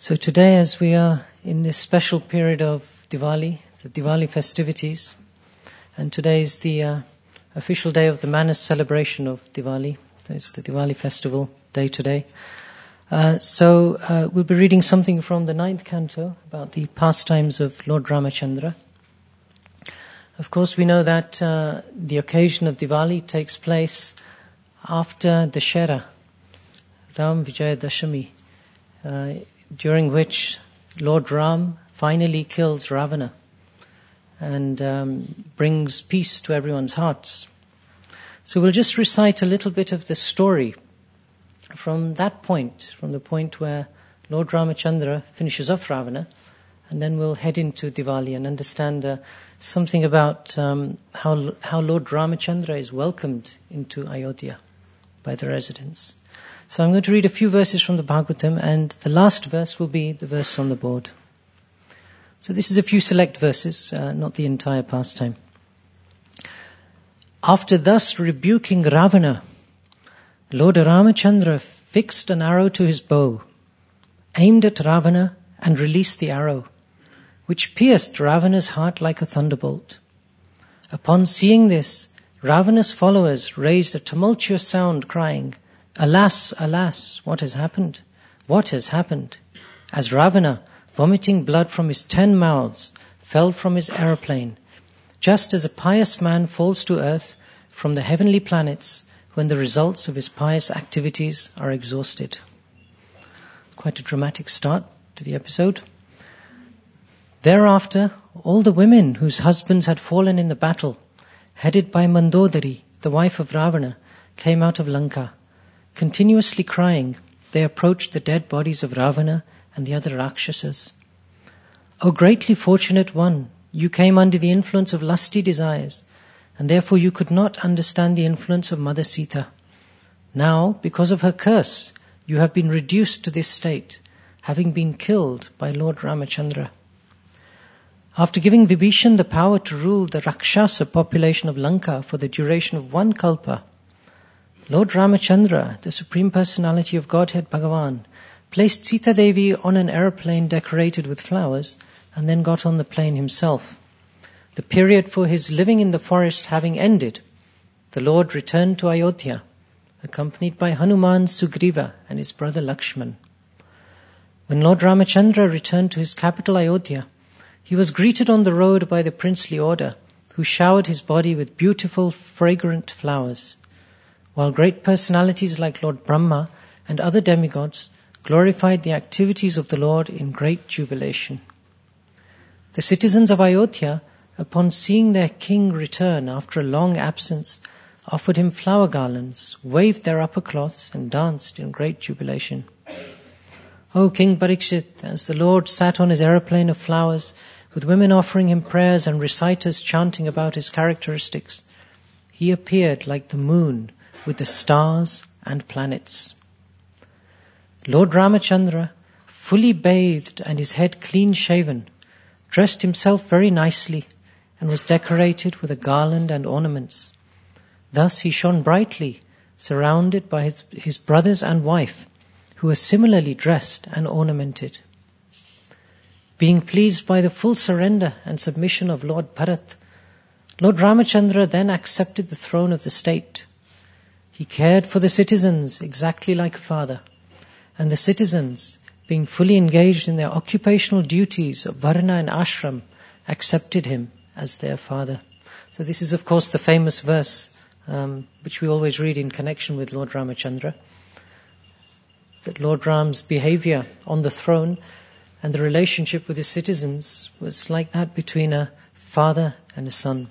So today, as we are in this special period of Diwali, the Diwali festivities, and today is the official day of the Manas celebration of Diwali. It's the Diwali festival day today. So we'll be reading something from the 9th canto about the pastimes of Lord Ramachandra. Of course, we know that the occasion of Diwali takes place after Dashera, Ram Vijaya Dashami, during which Lord Ram finally kills Ravana and brings peace to everyone's hearts. So we'll just recite a little bit of the story from that point, from the point where Lord Ramachandra finishes off Ravana, and then we'll head into Diwali and understand something about how Lord Ramachandra is welcomed into Ayodhya by the residents. So I'm going to read a few verses from the Bhagavatam, and the last verse will be the verse on the board. So this is a few select verses, not the entire pastime. After thus rebuking Ravana, Lord Ramachandra fixed an arrow to his bow, aimed at Ravana, and released the arrow, which pierced Ravana's heart like a thunderbolt. Upon seeing this, Ravana's followers raised a tumultuous sound, crying, "Alas, alas, what has happened? What has happened?" As Ravana, vomiting blood from his 10 mouths, fell from his aeroplane, just as a pious man falls to earth from the heavenly planets when the results of his pious activities are exhausted. Quite a dramatic start to the episode. Thereafter, all the women whose husbands had fallen in the battle, headed by Mandodari, the wife of Ravana, came out of Lanka. Continuously crying, they approached the dead bodies of Ravana and the other Rakshasas. "O greatly fortunate one, you came under the influence of lusty desires, and therefore you could not understand the influence of Mother Sita. Now, because of her curse, you have been reduced to this state, having been killed by Lord Ramachandra." After giving Vibhishan the power to rule the Rakshasa population of Lanka for the duration of 1 kalpa, Lord Ramachandra, the Supreme Personality of Godhead Bhagavan, placed Sita Devi on an aeroplane decorated with flowers and then got on the plane himself. The period for his living in the forest having ended, the Lord returned to Ayodhya, accompanied by Hanuman, Sugriva and his brother Lakshman. When Lord Ramachandra returned to his capital Ayodhya, he was greeted on the road by the princely order, who showered his body with beautiful, fragrant flowers, while great personalities like Lord Brahma and other demigods glorified the activities of the Lord in great jubilation. The citizens of Ayodhya, upon seeing their king return after a long absence, offered him flower garlands, waved their upper cloths, and danced in great jubilation. O King Parikshit, as the Lord sat on his aeroplane of flowers, with women offering him prayers and reciters chanting about his characteristics, he appeared like the moon with the stars and planets. Lord Ramachandra, fully bathed and his head clean shaven, dressed himself very nicely and was decorated with a garland and ornaments. Thus he shone brightly, surrounded by his brothers and wife, who were similarly dressed and ornamented. Being pleased by the full surrender and submission of Lord Bharat, Lord Ramachandra then accepted the throne of the state. He cared for the citizens exactly like a father, and the citizens, being fully engaged in their occupational duties of Varna and Ashram, accepted him as their father. So this is, of course, the famous verse which we always read in connection with Lord Ramachandra, that Lord Ram's behavior on the throne and the relationship with his citizens was like that between a father and a son.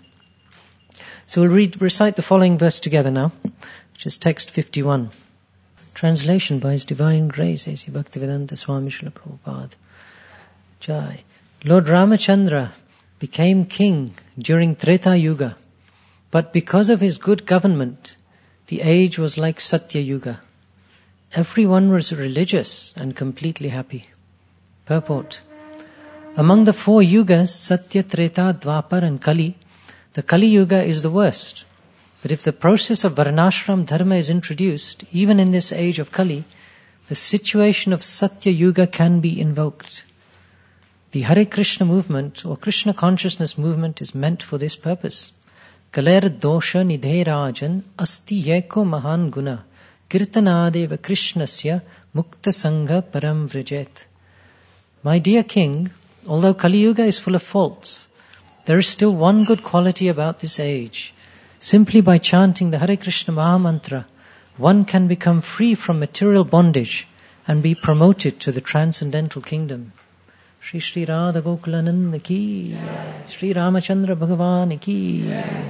So we'll recite the following verse together now, which is text 51. Translation by His Divine Grace, A.C. Bhaktivedanta Swami Srila Prabhupada. Jai. Lord Ramachandra became king during Treta Yuga, but because of his good government, the age was like Satya Yuga. Everyone was religious and completely happy. Purport. Among the 4 yugas, Satya, Treta, Dwapar and Kali, the Kali Yuga is the worst. But if the process of Varnashram Dharma is introduced, even in this age of Kali, the situation of Satya Yuga can be invoked. The Hare Krishna movement or Krishna consciousness movement is meant for this purpose. Kaler dosha nidhe rajan asti yeko mahan guna kirtanadeva krishnasya mukta sangha param vrijet. My dear king, although Kali Yuga is full of faults, there is still one good quality about this age. Simply by chanting the Hare Krishna Mahamantra, one can become free from material bondage and be promoted to the transcendental kingdom. Shri Shri Radha Gokulananda ki, Shri Ramachandra Bhagavan ki.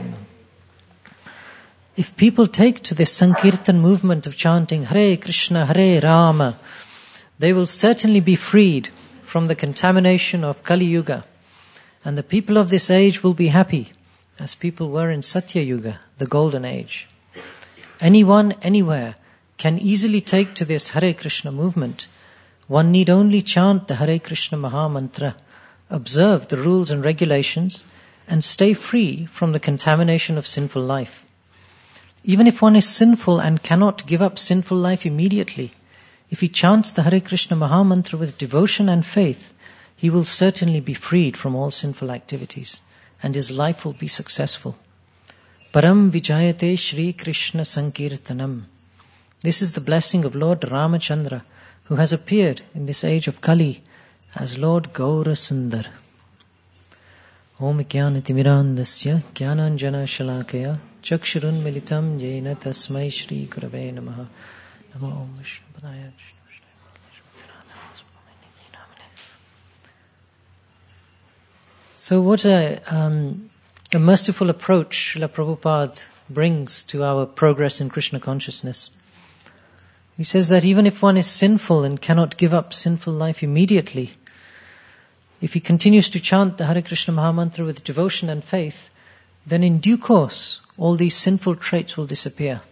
If people take to this Sankirtan movement of chanting Hare Krishna, Hare Rama, they will certainly be freed from the contamination of Kali Yuga. And the people of this age will be happy, as people were in Satya Yuga, the golden age. Anyone, anywhere, can easily take to this Hare Krishna movement. One need only chant the Hare Krishna Mahamantra, observe the rules and regulations, and stay free from the contamination of sinful life. Even if one is sinful and cannot give up sinful life immediately, if he chants the Hare Krishna Mahamantra with devotion and faith, he will certainly be freed from all sinful activities, and his life will be successful. Param Vijayate Shri Krishna Sankirtanam. This is the blessing of Lord Ramachandra, who has appeared in this age of Kali as Lord Gaura Sundar. Om Jnanatimirandasya Jnananjana Shalakaya Chakshurun Militam Yena Tasmai Shri Gurave Namaha. Namo Om Vishnu Padaya. So what a merciful approach Srila Prabhupada brings to our progress in Krishna consciousness. He says that even if one is sinful and cannot give up sinful life immediately, if he continues to chant the Hare Krishna Mahamantra with devotion and faith, then in due course all these sinful traits will disappear.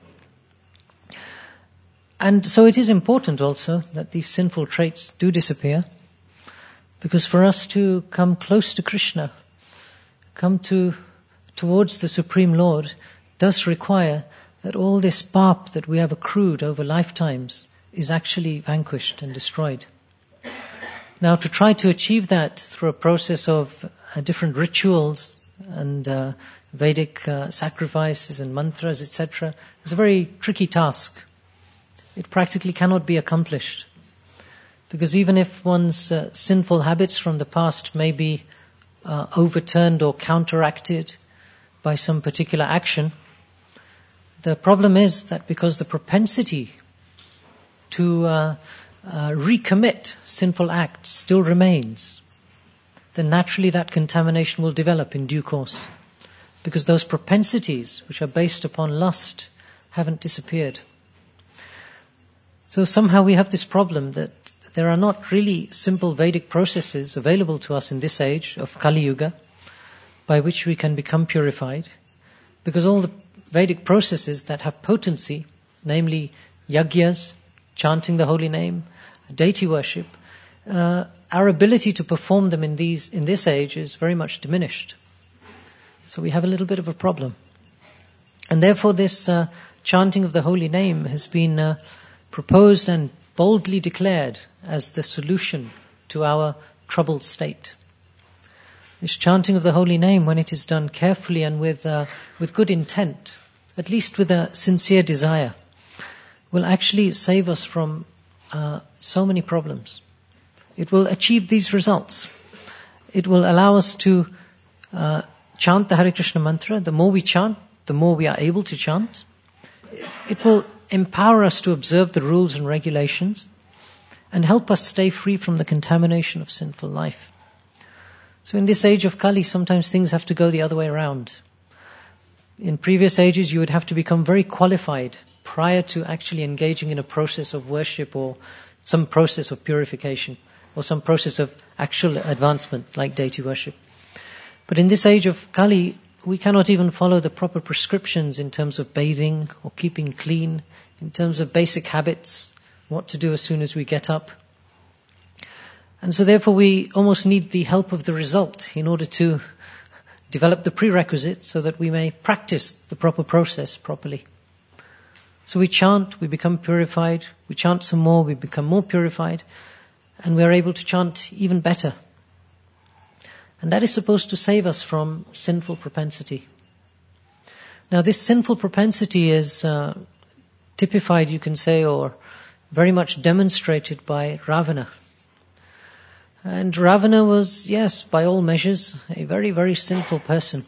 And so it is important also that these sinful traits do disappear, because for us to come close to Krishna, come towards the Supreme Lord, does require that all this pap that we have accrued over lifetimes is actually vanquished and destroyed. Now, to try to achieve that through a process of different rituals and Vedic sacrifices and mantras, etc., is a very tricky task. It practically cannot be accomplished. Because even if one's sinful habits from the past may be overturned or counteracted by some particular action, the problem is that because the propensity to recommit sinful acts still remains, then naturally that contamination will develop in due course. Because those propensities, which are based upon lust, haven't disappeared. So somehow we have this problem that there are not really simple Vedic processes available to us in this age of Kali Yuga by which we can become purified, because all the Vedic processes that have potency, namely yagyas, chanting the holy name, deity worship, our ability to perform them in this age is very much diminished. So we have a little bit of a problem. And therefore this chanting of the holy name has been proposed and boldly declared as the solution to our troubled state. This chanting of the holy name, when it is done carefully and with good intent, at least with a sincere desire, will actually save us from so many problems. It will achieve these results. It will allow us to chant the Hare Krishna mantra. The more we chant, the more we are able to chant. It will empower us to observe the rules and regulations and help us stay free from the contamination of sinful life. So in this age of Kali, sometimes things have to go the other way around. In previous ages, you would have to become very qualified prior to actually engaging in a process of worship or some process of purification or some process of actual advancement like deity worship. But in this age of Kali, we cannot even follow the proper prescriptions in terms of bathing or keeping clean, in terms of basic habits, what to do as soon as we get up. And so therefore we almost need the help of the result in order to develop the prerequisites so that we may practice the proper process properly. So we chant, we become purified. We chant some more, we become more purified. And we are able to chant even better. And that is supposed to save us from sinful propensity. Now this sinful propensity is typified, you can say, or very much demonstrated by Ravana. And Ravana was, yes, by all measures, a very, very sinful person.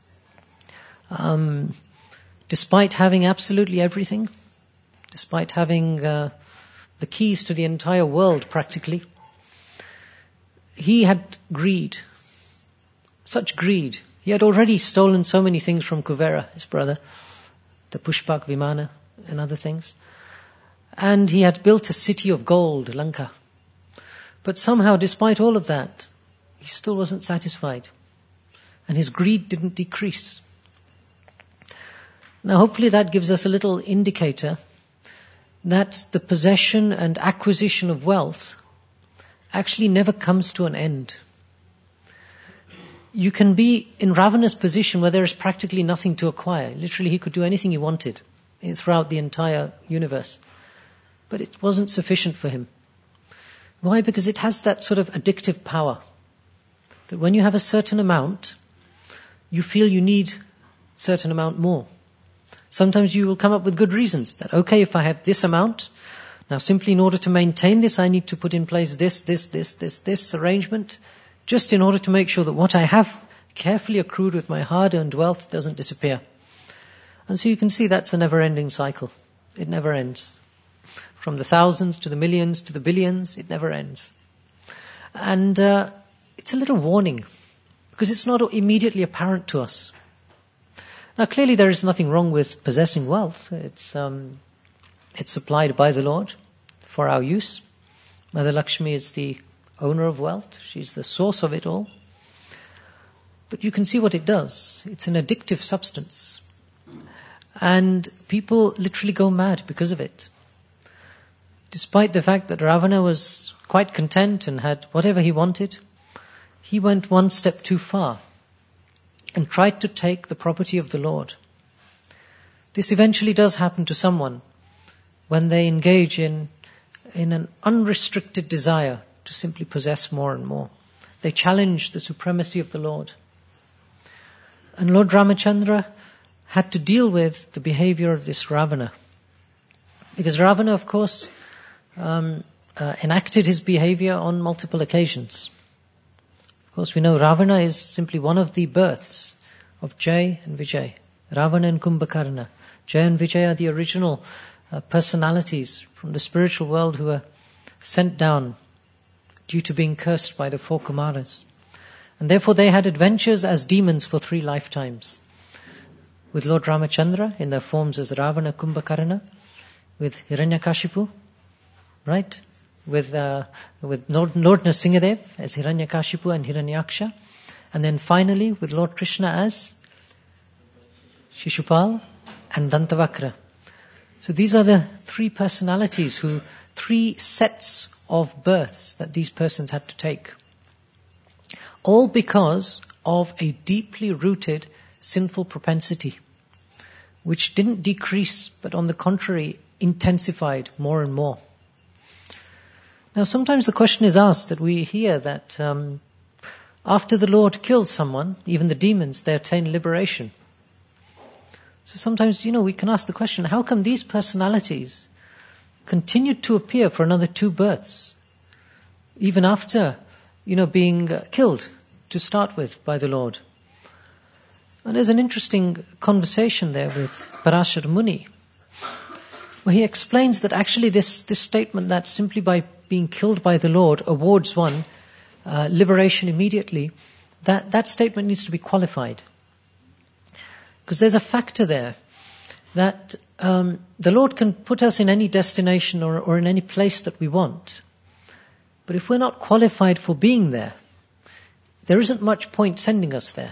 Despite having absolutely everything, despite having the keys to the entire world practically, he had greed. Such greed. He had already stolen so many things from Kuvera, his brother, the Pushpak Vimana and other things. And he had built a city of gold, Lanka. But somehow, despite all of that, he still wasn't satisfied. And his greed didn't decrease. Now, hopefully that gives us a little indicator that the possession and acquisition of wealth actually never comes to an end. You can be in Ravana's position where there is practically nothing to acquire. Literally, he could do anything he wanted throughout the entire universe. But it wasn't sufficient for him. Why? Because it has that sort of addictive power. That when you have a certain amount, you feel you need a certain amount more. Sometimes you will come up with good reasons that, okay, if I have this amount, now simply in order to maintain this, I need to put in place this arrangement, just in order to make sure that what I have carefully accrued with my hard-earned wealth doesn't disappear. And so you can see that's a never-ending cycle. It never ends. From the thousands to the millions to the billions, it never ends. And it's a little warning, because it's not immediately apparent to us. Now, clearly there is nothing wrong with possessing wealth. It's supplied by the Lord for our use. Mother Lakshmi is the owner of wealth. She's the source of it all. But you can see what it does. It's an addictive substance. And people literally go mad because of it. Despite the fact that Ravana was quite content and had whatever he wanted, he went one step too far and tried to take the property of the Lord. This eventually does happen to someone when they engage in an unrestricted desire to simply possess more and more. They challenge the supremacy of the Lord. And Lord Ramachandra had to deal with the behavior of this Ravana. Because Ravana, of course, enacted his behavior on multiple occasions. Of course, we know Ravana is simply one of the births of Jay and Vijay. Ravana and Kumbhakarna. Jay and Vijay are the original personalities from the spiritual world who were sent down due to being cursed by the four Kumaras. And therefore they had adventures as demons for 3 lifetimes. With Lord Ramachandra in their forms as Ravana, Kumbhakarna. With Hiranyakashipu, right? With Lord Nrsimhadev as Hiranyakashipu and Hiranyaksha. And then finally with Lord Krishna as Shishupal and Dantavakra. So these are the 3 personalities 3 sets of births that these persons had to take. All because of a deeply rooted sinful propensity, which didn't decrease, but on the contrary, intensified more and more. Now sometimes the question is asked that we hear that after the Lord killed someone, even the demons, they attain liberation. So sometimes, we can ask the question, how come these personalities continued to appear for another 2 births, even after, being killed to start with by the Lord? And there's an interesting conversation there with Parashara Muni, where he explains that actually this statement that simply by being killed by the Lord awards one liberation immediately, that statement needs to be qualified. Because there's a factor there that the Lord can put us in any destination or in any place that we want. But if we're not qualified for being there, there isn't much point sending us there.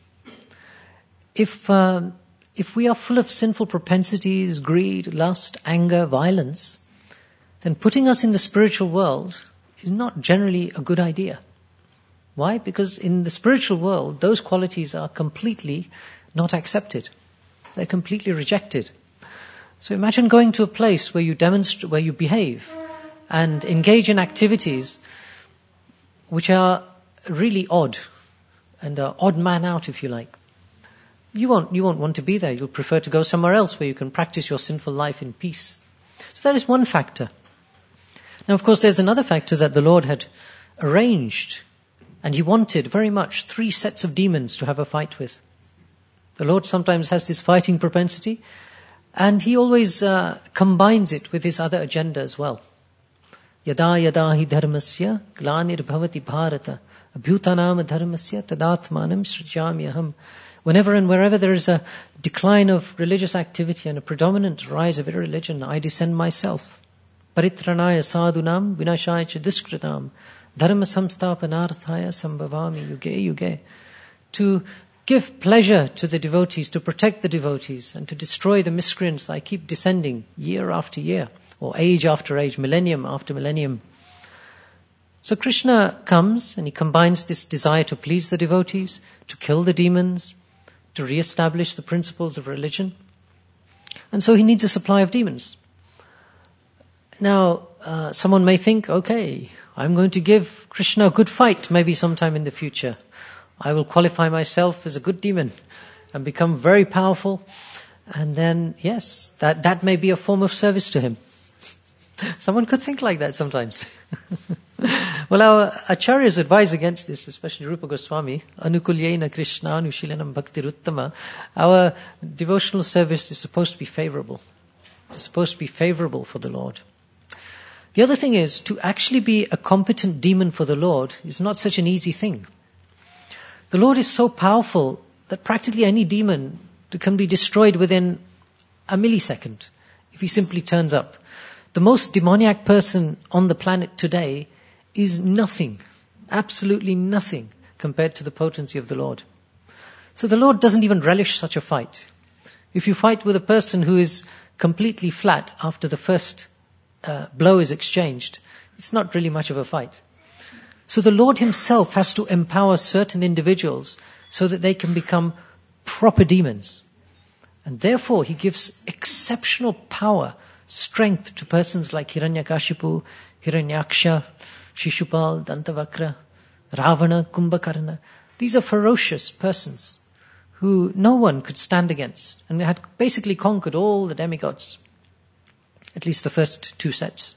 If we are full of sinful propensities, greed, lust, anger, violence, then putting us in the spiritual world is not generally a good idea. Why? Because in the spiritual world, those qualities are completely not accepted. They're completely rejected. So imagine going to a place where you demonstrate, where you behave and engage in activities which are really odd and odd man out, if you like. You won't want to be there. You'll prefer to go somewhere else where you can practice your sinful life in peace. So that is one factor. Now, of course, there's another factor that the Lord had arranged, and he wanted very much 3 sets of demons to have a fight with. The Lord sometimes has this fighting propensity, and he always combines it with his other agenda as well. Yada yada hi dharmasya glanir bhavati bharata abhyutanam dharmasya tadatmanam srijamyaham. Whenever and wherever there is a decline of religious activity and a predominant rise of irreligion, I descend myself. Paritranaya sadhunam vinashaya ch duskritam dharma samstapanarthaya sambhavami yuge yuge. To give pleasure to the devotees, to protect the devotees, and to destroy the miscreants, I keep descending year after year, or age after age, millennium after millennium. So Krishna comes and he combines this desire to please the devotees, to kill the demons, to re-establish the principles of religion. And so he needs a supply of demons. Now, someone may think, okay, I'm going to give Krishna a good fight maybe sometime in the future. I will qualify myself as a good demon and become very powerful. And then, yes, that may be a form of service to him. Someone could think like that sometimes. Well, our acharyas advise against this, especially Rupa Goswami. Anukulyena Krishna Anushilanam Bhaktiruttama. Our devotional service is supposed to be favorable. It's supposed to be favorable for the Lord. The other thing is, to actually be a competent demon for the Lord is not such an easy thing. The Lord is so powerful that practically any demon can be destroyed within a millisecond if he simply turns up. The most demoniac person on the planet today is nothing, absolutely nothing, compared to the potency of the Lord. So the Lord doesn't even relish such a fight. If you fight with a person who is completely flat after the first blow is exchanged, it's not really much of a fight. So the Lord himself has to empower certain individuals so that they can become proper demons. And therefore he gives exceptional power, strength to persons like Hiranyakashipu, Hiranyaksha, Shishupal, Dantavakra, Ravana, Kumbhakarna. These are ferocious persons who no one could stand against and had basically conquered all the demigods, at least the first 2 sets.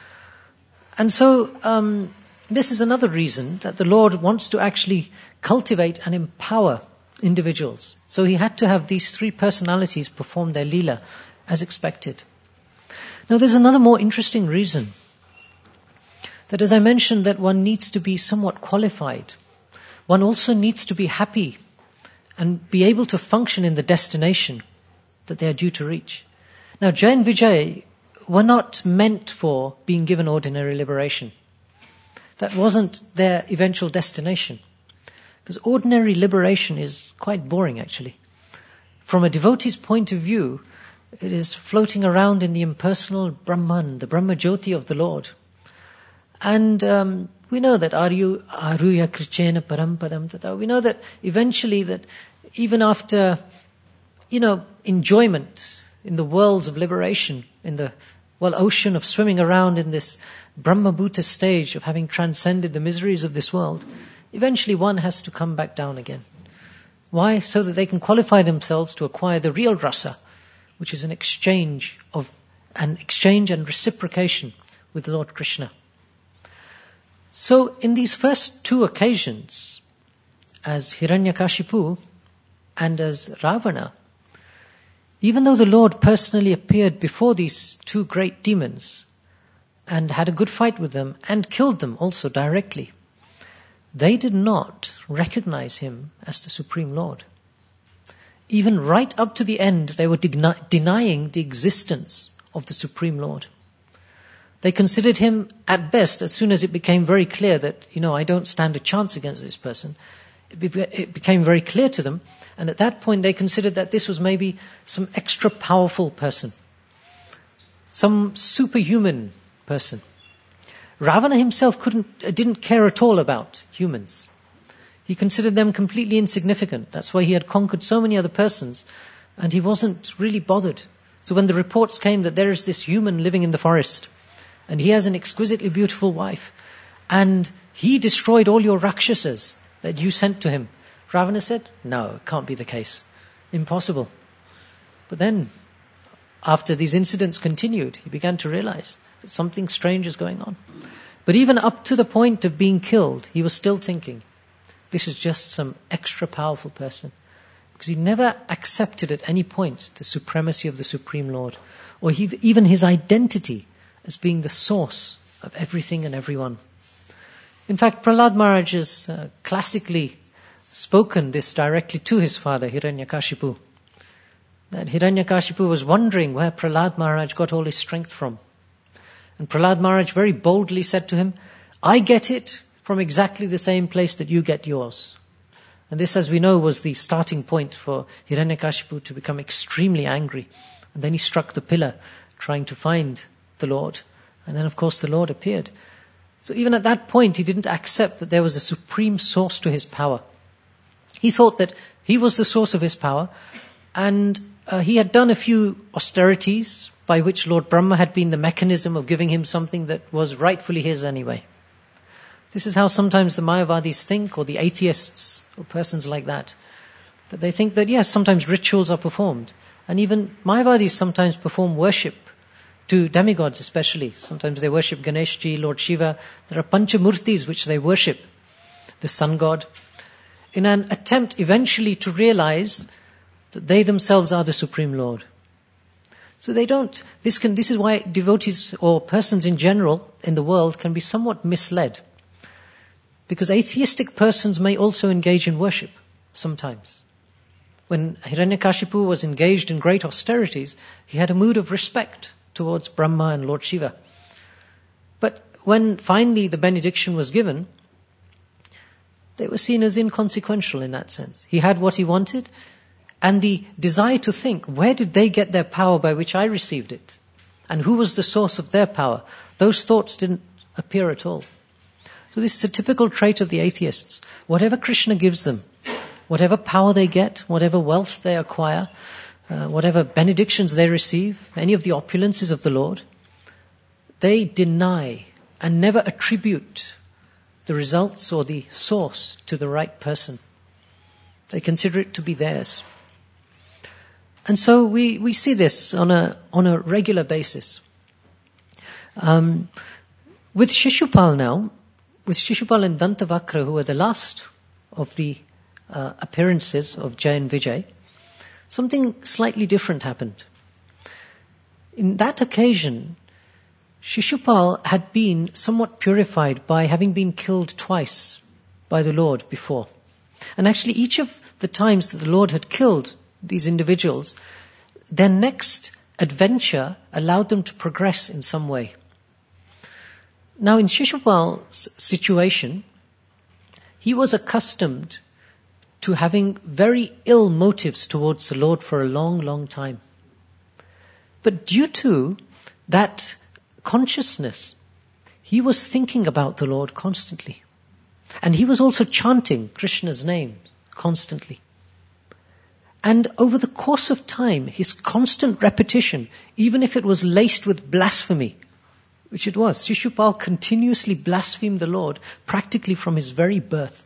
And so this is another reason that the Lord wants to actually cultivate and empower individuals. So he had to have these 3 personalities perform their leela as expected. Now there's another more interesting reason. That, as I mentioned, that one needs to be somewhat qualified. One also needs to be happy and be able to function in the destination that they are due to reach. Now, Jay and Vijay were not meant for being given ordinary liberation. That wasn't their eventual destination. Because ordinary liberation is quite boring, actually. From a devotee's point of view, it is floating around in the impersonal Brahman, the Brahma Jyoti of the Lord. And we know that aruya krichena parampadam tata. We know that eventually that even after, enjoyment in the worlds of liberation, in the ocean of swimming around in this Brahma Bhuta stage of having transcended the miseries of this world, eventually one has to come back down again. Why? So that they can qualify themselves to acquire the real rasa, which is an exchange and reciprocation with Lord Krishna. So in these first 2 occasions, as Hiranyakashipu and as Ravana, even though the Lord personally appeared before these 2 great demons and had a good fight with them and killed them also directly, they did not recognize him as the Supreme Lord. Even right up to the end, they were denying the existence of the Supreme Lord. They considered him, at best, as soon as it became very clear that, I don't stand a chance against this person, it became very clear to them, and at that point they considered that this was maybe some extra powerful person, some superhuman person. Ravana himself didn't care at all about humans. He considered them completely insignificant. That's why he had conquered so many other persons, and he wasn't really bothered So when the reports came that there is this human living in the forest, and he has an exquisitely beautiful wife, and he destroyed all your Rakshasas that you sent to him, Ravana said, no, it can't be the case. Impossible. But then, after these incidents continued, he began to realize that something strange is going on. But even up to the point of being killed, he was still thinking, this is just some extra powerful person. Because he never accepted at any point the supremacy of the Supreme Lord, or even his identity as being the source of everything and everyone. In fact, Prahlad Maharaj has classically spoken this directly to his father, Hiranyakashipu. That Hiranyakashipu was wondering where Prahlad Maharaj got all his strength from. And Prahlad Maharaj very boldly said to him, I get it from exactly the same place that you get yours. And this, as we know, was the starting point for Hiranyakashipu to become extremely angry. And then he struck the pillar, trying to find the Lord. And then, of course, the Lord appeared. So even at that point, he didn't accept that there was a supreme source to his power. He thought that he was the source of his power, and he had done a few austerities by which Lord Brahma had been the mechanism of giving him something that was rightfully his anyway. This is how sometimes the Mayavadis think, or the atheists, or persons like that they think that, yes, sometimes rituals are performed. And even Mayavadis sometimes perform worship to demigods especially. Sometimes they worship Ganeshji, Lord Shiva. There are Panchamurtis which they worship, the sun god, in an attempt eventually to realize that they themselves are the Supreme Lord. So they don't. This is why devotees or persons in general in the world can be somewhat misled. Because atheistic persons may also engage in worship sometimes. When Hiranyakashipu was engaged in great austerities, he had a mood of respect towards Brahma and Lord Shiva. But when finally the benediction was given, they were seen as inconsequential in that sense. He had what he wanted, and the desire to think, where did they get their power by which I received it? And who was the source of their power? Those thoughts didn't appear at all. So this is a typical trait of the atheists. Whatever Krishna gives them, whatever power they get, whatever wealth they acquire, whatever benedictions they receive, any of the opulences of the Lord, they deny and never attribute the results or the source to the right person. They consider it to be theirs. And so we see this on a regular basis. With Shishupal now, with Shishupal and Dantavakra, who were the last of the appearances of Jai and Vijay, something slightly different happened. In that occasion, Shishupal had been somewhat purified by having been killed twice by the Lord before. And actually each of the times that the Lord had killed these individuals, their next adventure allowed them to progress in some way. Now in Shishupal's situation, he was accustomed to having very ill motives towards the Lord for a long, long time. But due to that consciousness, he was thinking about the Lord constantly. And he was also chanting Krishna's name constantly. And over the course of time, his constant repetition, even if it was laced with blasphemy, which it was, Shishupal continuously blasphemed the Lord practically from his very birth.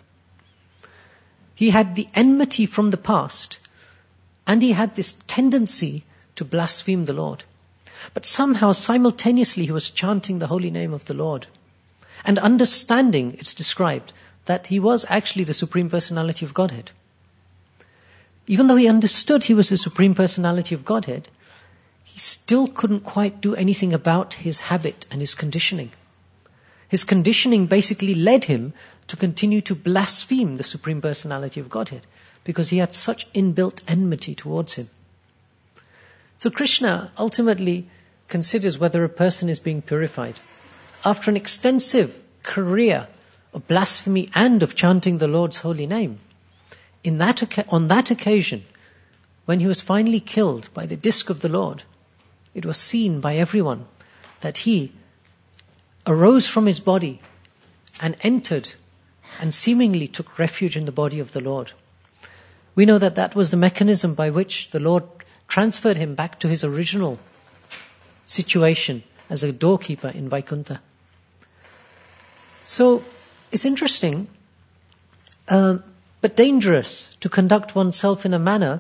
He had the enmity from the past, and he had this tendency to blaspheme the Lord. But somehow, simultaneously, he was chanting the holy name of the Lord. And understanding, it's described, that he was actually the Supreme Personality of Godhead. Even though he understood he was the Supreme Personality of Godhead, he still couldn't quite do anything about his habit and his conditioning. His conditioning basically led him to continue to blaspheme the Supreme Personality of Godhead because he had such inbuilt enmity towards him. So Krishna ultimately considers whether a person is being purified. After an extensive career of blasphemy and of chanting the Lord's holy name, on that occasion, when he was finally killed by the disc of the Lord, it was seen by everyone that he arose from his body and entered and seemingly took refuge in the body of the Lord. We know that that was the mechanism by which the Lord transferred him back to his original situation as a doorkeeper in Vaikuntha. So it's interesting, but dangerous to conduct oneself in a manner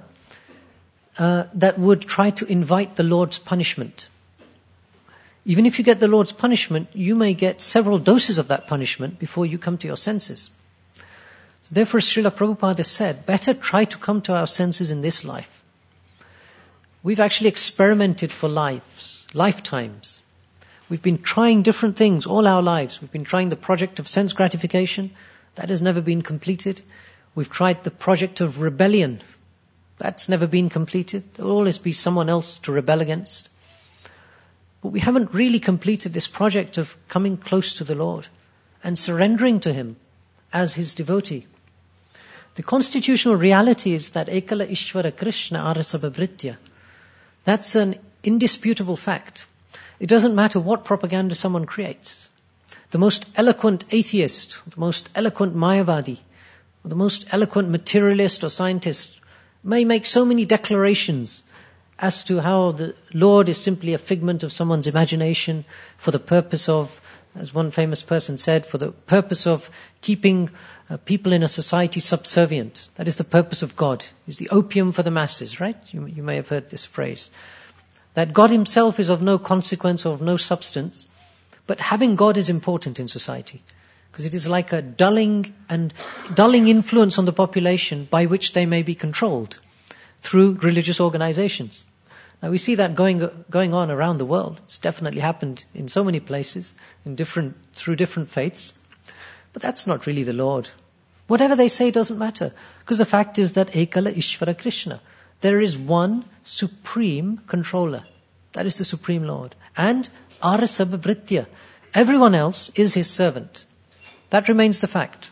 that would try to invite the Lord's punishment. Even if you get the Lord's punishment, you may get several doses of that punishment before you come to your senses. So therefore, Srila Prabhupada said, better try to come to our senses in this life. We've actually experimented for lifetimes. We've been trying different things all our lives. We've been trying the project of sense gratification. That has never been completed. We've tried the project of rebellion. That's never been completed. There will always be someone else to rebel against. But we haven't really completed this project of coming close to the Lord and surrendering to Him as His devotee. The constitutional reality is that Ekala Ishvara Krishna Arasabhavritya. That's an indisputable fact. It doesn't matter what propaganda someone creates. The most eloquent atheist, the most eloquent Mayavadi, or the most eloquent materialist or scientist may make so many declarations as to how the Lord is simply a figment of someone's imagination for the purpose of, as one famous person said, for the purpose of keeping people in a society subservient. That is the purpose of God. Is the opium for the masses, right? You may have heard this phrase. That God Himself is of no consequence or of no substance, but having God is important in society, because it is like a dulling influence on the population by which they may be controlled through religious organizations. Now we see that going on around the world. It's definitely happened in so many places, through different faiths. But that's not really the Lord. Whatever they say doesn't matter, because the fact is that Ekala Ishvara Krishna. There is one supreme controller. That is the Supreme Lord. And Arasabhavritya. Everyone else is His servant. That remains the fact.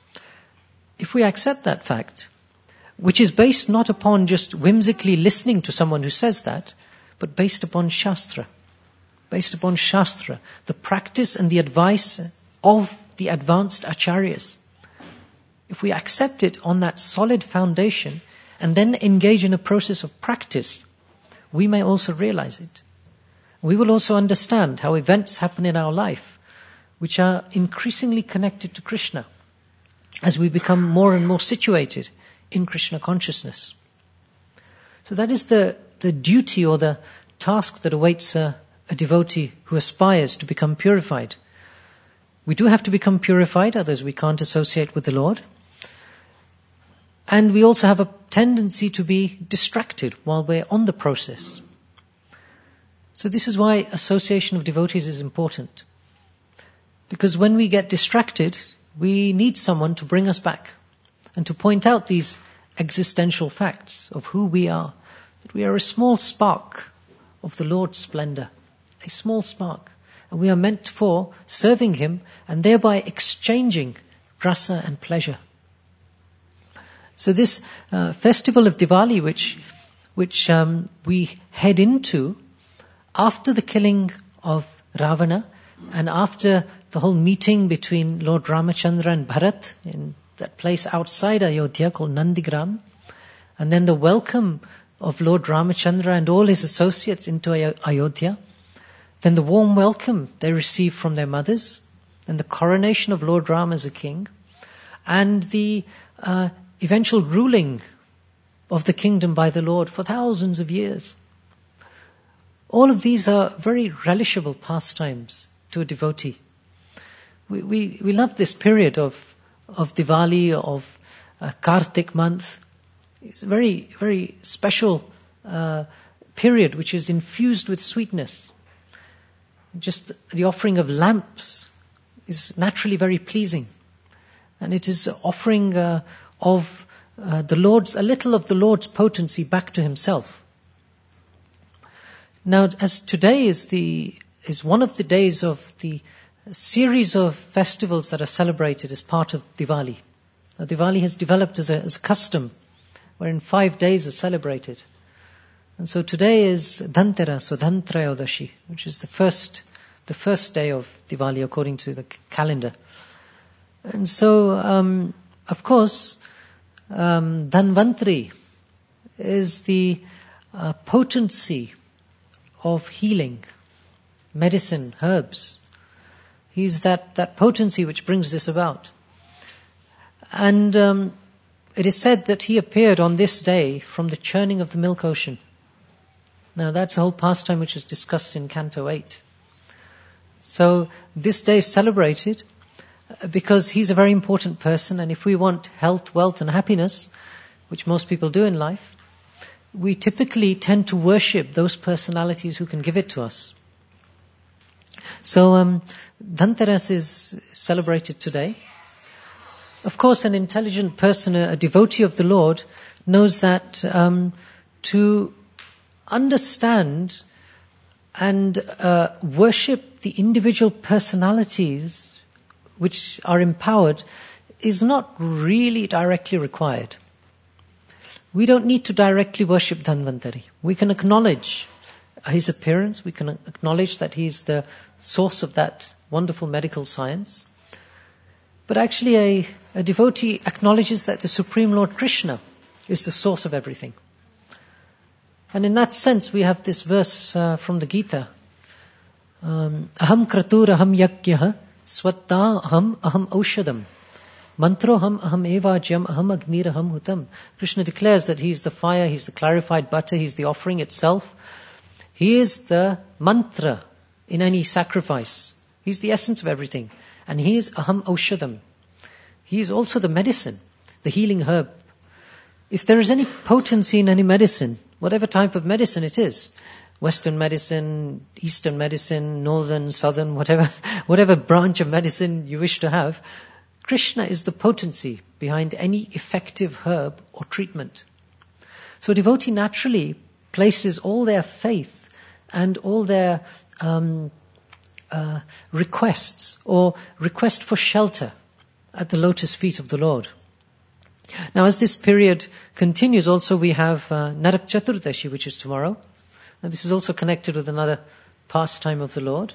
If we accept that fact, which is based not upon just whimsically listening to someone who says that, but based upon Shastra. Based upon Shastra, the practice and the advice of the advanced acharyas. If we accept it on that solid foundation and then engage in a process of practice, we may also realize it. We will also understand how events happen in our life which are increasingly connected to Krishna as we become more and more situated in Krishna consciousness. So that is the duty or the task that awaits a devotee who aspires to become purified. We do have to become purified, otherwise we can't associate with the Lord. And we also have a tendency to be distracted while we're on the process. So this is why association of devotees is important. Because when we get distracted, we need someone to bring us back and to point out these existential facts of who we are. That we are a small spark of the Lord's splendor. A small spark. And we are meant for serving Him and thereby exchanging rasa and pleasure. So this festival of Diwali, which we head into after the killing of Ravana and after the whole meeting between Lord Ramachandra and Bharat in that place outside Ayodhya called Nandigram, and then the welcome of Lord Ramachandra and all his associates into Ayodhya, then the warm welcome they receive from their mothers, and the coronation of Lord Ram as a king, and the eventual ruling of the kingdom by the Lord for thousands of years. All of these are very relishable pastimes to a devotee. We love this period of Diwali, of Kartik month. It's a very, very special period which is infused with sweetness. Just the offering of lamps is naturally very pleasing. And it is offering of the Lord's, a little of the Lord's potency back to Himself. Now, as today is one of the days of the series of festivals that are celebrated as part of Diwali. Now, Diwali has developed as a custom, wherein 5 days are celebrated. And so today is Dhanteras or Dhantrayodashi, which is the first day of Diwali according to the calendar. And so, of course, Dhanvantri is the potency of healing, medicine, herbs. He's that potency which brings this about. And it is said that he appeared on this day from the churning of the milk ocean. Now that's a whole pastime which is discussed in Canto 8. So this day is celebrated because he's a very important person, and if we want health, wealth and happiness, which most people do in life, we typically tend to worship those personalities who can give it to us. So Dhanteras is celebrated today. Of course, an intelligent person, a devotee of the Lord, knows that to understand and worship the individual personalities which are empowered is not really directly required. We don't need to directly worship Dhanvantari. We can acknowledge his appearance, we can acknowledge that he's the source of that wonderful medical science. But actually a devotee acknowledges that the Supreme Lord Krishna is the source of everything. And in that sense, we have this verse from the Gita. Aham kratur aham yakyah swatta aham aushadam mantroham aham evajyam aham agniraham hutam. Krishna declares that he is the fire, he's the clarified butter, he's the offering itself. He is the mantra in any sacrifice. He's the essence of everything. And he is aham aushadam. He is also the medicine, the healing herb. If there is any potency in any medicine, whatever type of medicine it is, Western medicine, Eastern medicine, Northern, Southern, whatever branch of medicine you wish to have, Krishna is the potency behind any effective herb or treatment. So a devotee naturally places all their faith and all their requests or request for shelter at the lotus feet of the Lord. Now, as this period continues, also we have Narak Chaturdashi, which is tomorrow. And this is also connected with another pastime of the Lord,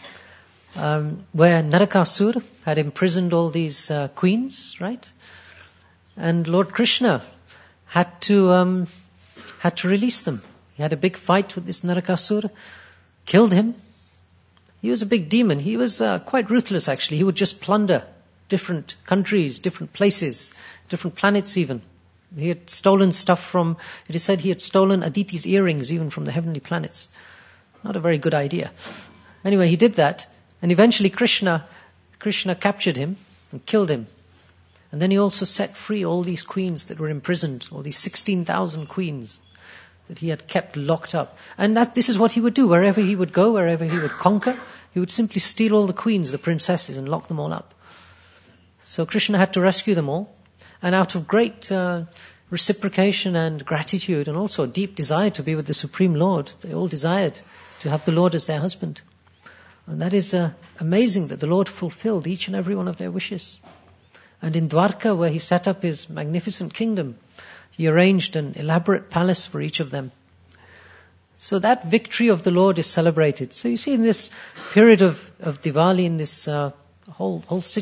where Narakasura had imprisoned all these queens, right? And Lord Krishna had to release them. He had a big fight with this Narakasura, killed him. He was a big demon. He was quite ruthless, actually. He would just plunder different countries, different places, different planets even. He had stolen stuff from, it is said he had stolen Aditi's earrings even from the heavenly planets. Not a very good idea. Anyway, he did that, and eventually Krishna captured him and killed him. And then he also set free all these queens that were imprisoned, all these 16,000 queens that he had kept locked up. And this is what he would do. Wherever he would go, wherever he would conquer, he would simply steal all the queens, the princesses, and lock them all up. So Krishna had to rescue them all. And out of great reciprocation and gratitude, and also a deep desire to be with the Supreme Lord, they all desired to have the Lord as their husband. And that is amazing that the Lord fulfilled each and every one of their wishes. And in Dwarka, where he set up his magnificent kingdom, he arranged an elaborate palace for each of them. So that victory of the Lord is celebrated. So you see, in this period of Diwali, in this whole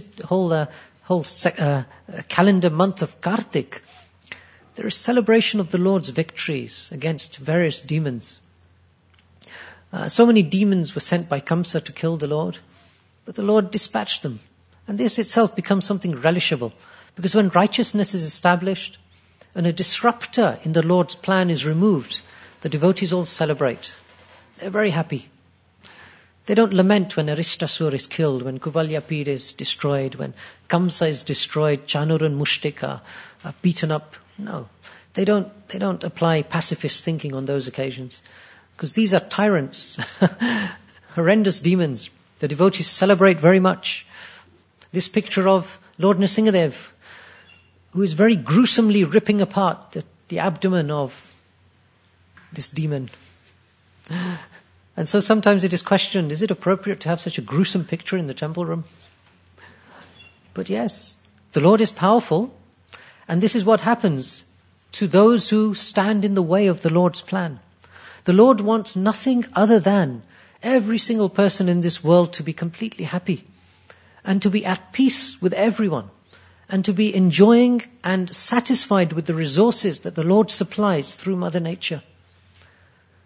calendar month of Kartik, there is celebration of the Lord's victories against various demons. So many demons were sent by Kamsa to kill the Lord, but the Lord dispatched them. And this itself becomes something relishable, because when righteousness is established and a disruptor in the Lord's plan is removed, the devotees all celebrate. They're very happy. They don't lament when Aristasur is killed, when Kuvalyapid is destroyed, when Kamsa is destroyed, Chanur and Mushtika are beaten up. No, they don't apply pacifist thinking on those occasions, because these are tyrants, horrendous demons. The devotees celebrate very much. This picture of Lord Nrsingadev, who is very gruesomely ripping apart the abdomen of this demon. And so sometimes it is questioned, is it appropriate to have such a gruesome picture in the temple room? But yes, the Lord is powerful, and this is what happens to those who stand in the way of the Lord's plan. The Lord wants nothing other than every single person in this world to be completely happy and to be at peace with everyone and to be enjoying and satisfied with the resources that the Lord supplies through Mother Nature.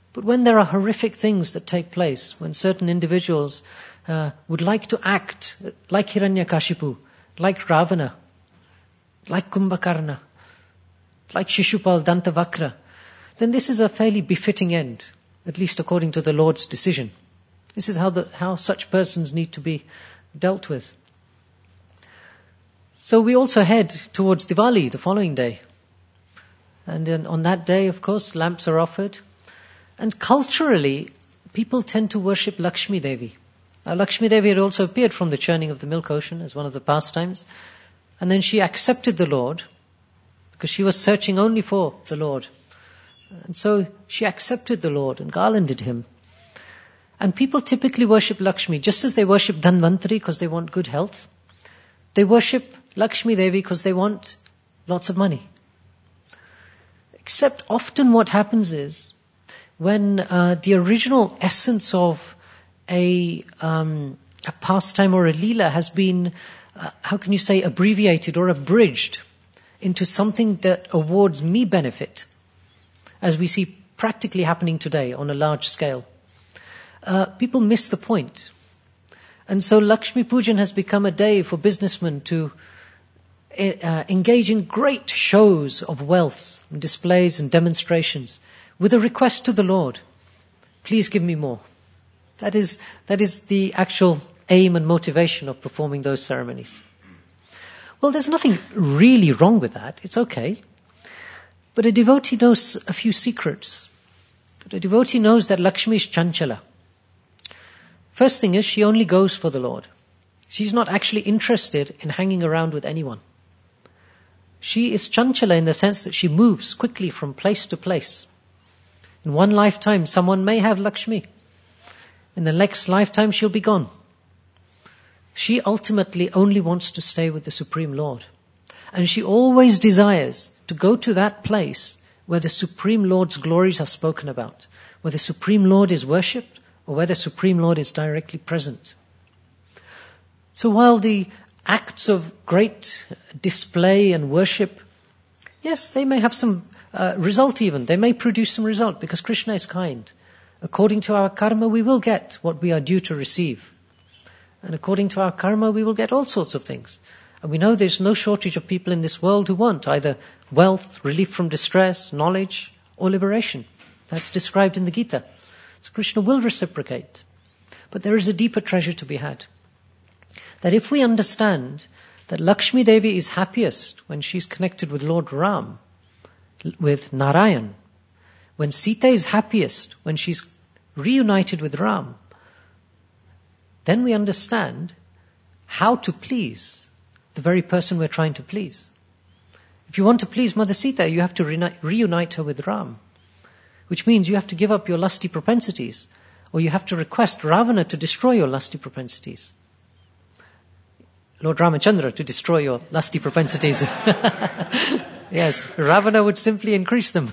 But when there are horrific things that take place, when certain individuals would like to act like Hiranyakashipu, like Ravana, like Kumbhakarna, like Shishupal, Dantavakra, then this is a fairly befitting end, at least according to the Lord's decision. This is how such persons need to be dealt with. So we also head towards Diwali the following day. And then on that day, of course, lamps are offered. And culturally, people tend to worship Lakshmi Devi. Now, Lakshmi Devi had also appeared from the churning of the milk ocean as one of the pastimes. And then she accepted the Lord because she was searching only for the Lord. And so she accepted the Lord and garlanded him. And people typically worship Lakshmi just as they worship Dhanvantari because they want good health. They worship Lakshmi Devi because they want lots of money. Except often what happens is when the original essence of a pastime or a leela has been, abbreviated or abridged into something that awards me benefit, as we see practically happening today on a large scale, people miss the point. And so Lakshmi Pujan has become a day for businessmen to engage in great shows of wealth, and displays and demonstrations, with a request to the Lord, please give me more. That is the actual aim and motivation of performing those ceremonies. Well, there's nothing really wrong with that. It's okay. But a devotee knows a few secrets. A devotee knows that Lakshmi is chanchala. First thing is, she only goes for the Lord. She's not actually interested in hanging around with anyone. She is chanchala in the sense that she moves quickly from place to place. In one lifetime, someone may have Lakshmi. In the next lifetime, she'll be gone. She ultimately only wants to stay with the Supreme Lord. And she always desires to go to that place where the Supreme Lord's glories are spoken about, where the Supreme Lord is worshipped, or where the Supreme Lord is directly present. So while the acts of great display and worship, yes, they may have some result even. They may produce some result because Krishna is kind. According to our karma, we will get what we are due to receive. And according to our karma, we will get all sorts of things. And we know there's no shortage of people in this world who want either wealth, relief from distress, knowledge, or liberation. That's described in the Gita. So Krishna will reciprocate. But there is a deeper treasure to be had. That if we understand that Lakshmi Devi is happiest when she's connected with Lord Ram, with Narayan, when Sita is happiest when she's reunited with Ram, then we understand how to please the very person we're trying to please. If you want to please Mother Sita, you have to reunite her with Ram, which means you have to give up your lusty propensities, or you have to request Ravana to destroy your lusty propensities. Lord Ramachandra to destroy your lusty propensities. Yes, Ravana would simply increase them.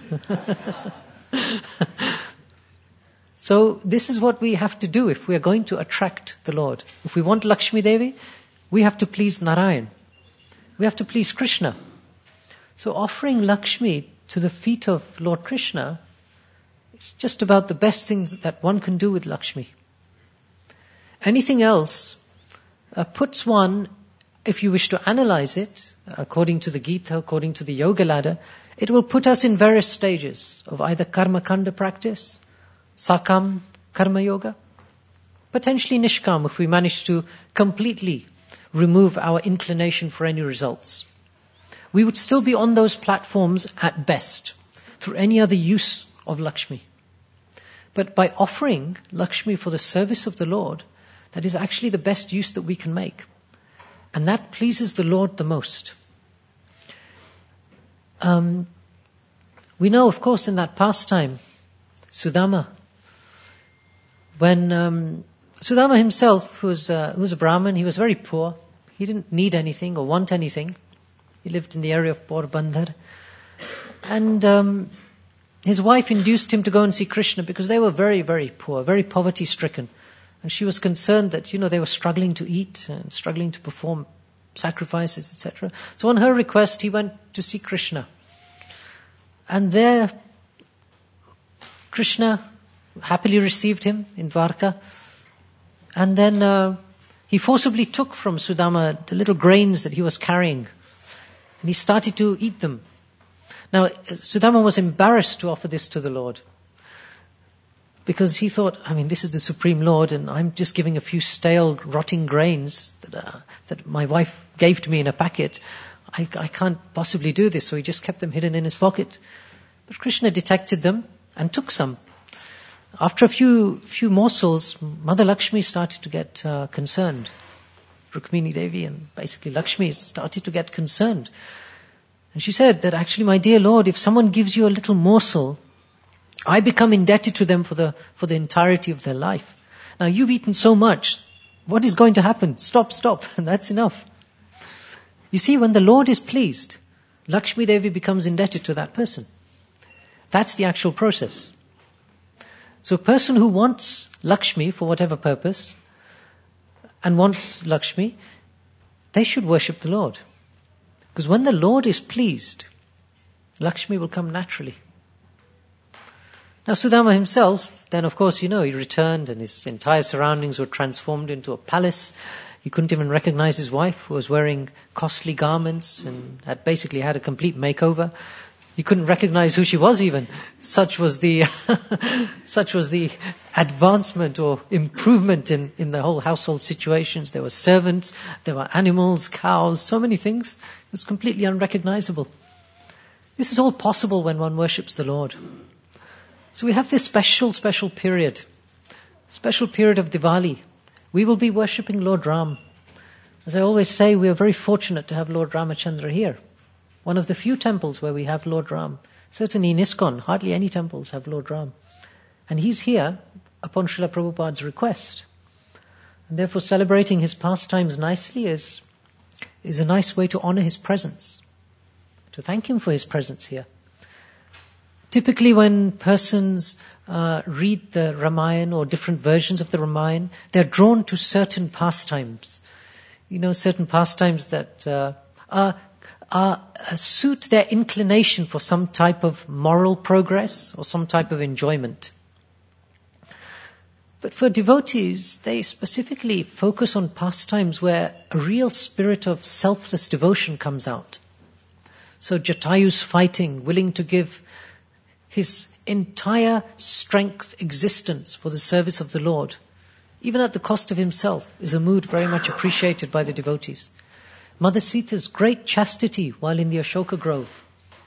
So this is what we have to do if we are going to attract the Lord. If we want Lakshmi Devi, we have to please Narayan. We have to please Krishna. So offering Lakshmi to the feet of Lord Krishna is just about the best thing that one can do with Lakshmi. Anything else puts one, if you wish to analyze it, according to the Gita, according to the Yoga ladder, it will put us in various stages of either karma kanda practice, sakam karma yoga, potentially nishkam if we manage to completely remove our inclination for any results. We would still be on those platforms at best through any other use of Lakshmi. But by offering Lakshmi for the service of the Lord, that is actually the best use that we can make. And that pleases the Lord the most. We know, of course, in that pastime, Sudama, when Sudama himself was a Brahmin, he was very poor. He didn't need anything or want anything. He lived in the area of Porbandar. And his wife induced him to go and see Krishna because they were very, very poor, very poverty-stricken. And she was concerned that, they were struggling to eat and struggling to perform sacrifices, etc. So on her request, he went to see Krishna. And there, Krishna happily received him in Dwarka. And then he forcibly took from Sudama the little grains that he was carrying. And he started to eat them. Now, Sudama was embarrassed to offer this to the Lord. Because he thought, this is the Supreme Lord and I'm just giving a few stale, rotting grains that my wife gave to me in a packet. I can't possibly do this. So he just kept them hidden in his pocket. But Krishna detected them and took some. After a few morsels, Mother Lakshmi started to get concerned. Rukmini Devi and basically Lakshmi started to get concerned. And she said that actually, my dear Lord, if someone gives you a little morsel, I become indebted to them for the entirety of their life. Now you've eaten so much. What is going to happen? Stop. And that's enough. You see, when the Lord is pleased, Lakshmi Devi becomes indebted to that person. That's the actual process. So a person who wants Lakshmi for whatever purpose and wants Lakshmi, they should worship the Lord. Because when the Lord is pleased, Lakshmi will come naturally. Now Sudama himself, then of course, he returned and his entire surroundings were transformed into a palace. He couldn't even recognize his wife, who was wearing costly garments and had basically had a complete makeover. He couldn't recognize who she was even. Such was the advancement or improvement in the whole household situations. There were servants, there were animals, cows, so many things. It was completely unrecognizable. This is all possible when one worships the Lord. So we have this special period of Diwali. We will be worshipping Lord Ram. As I always say, we are very fortunate to have Lord Ramachandra here. One of the few temples where we have Lord Ram. Certainly in ISKCON, hardly any temples have Lord Ram. And he's here upon Srila Prabhupada's request. And therefore celebrating his pastimes nicely is a nice way to honor his presence. To thank him for his presence here. Typically when persons read the Ramayana or different versions of the Ramayana, they're drawn to certain pastimes. Certain pastimes that suit their inclination for some type of moral progress or some type of enjoyment. But for devotees, they specifically focus on pastimes where a real spirit of selfless devotion comes out. So Jatayu's fighting, willing to give his entire strength, existence for the service of the Lord, even at the cost of himself, is a mood very much appreciated by the devotees. Mother Sita's great chastity while in the Ashoka Grove,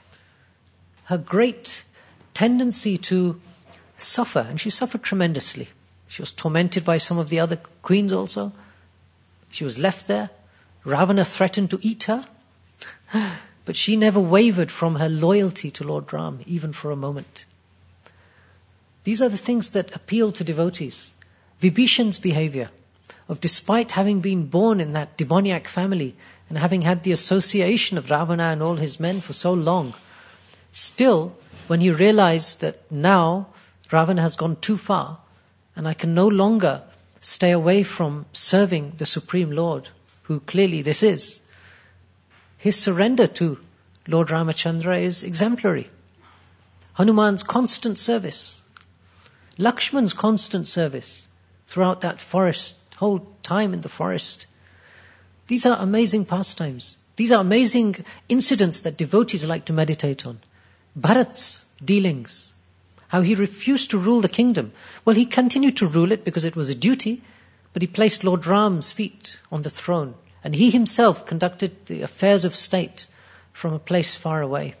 her great tendency to suffer, and she suffered tremendously. She was tormented by some of the other queens also. She was left there. Ravana threatened to eat her. But she never wavered from her loyalty to Lord Ram, even for a moment. These are the things that appeal to devotees. Vibhishan's behavior of, despite having been born in that demoniac family and having had the association of Ravana and all his men for so long, still, when he realized that now Ravana has gone too far and I can no longer stay away from serving the Supreme Lord, who clearly this is, his surrender to Lord Ramachandra is exemplary. Hanuman's constant service, Lakshman's constant service throughout that forest, whole time in the forest. These are amazing pastimes. These are amazing incidents that devotees like to meditate on. Bharat's dealings, how he refused to rule the kingdom. Well, he continued to rule it because it was a duty, but he placed Lord Ram's feet on the throne. And he himself conducted the affairs of state from a place far away.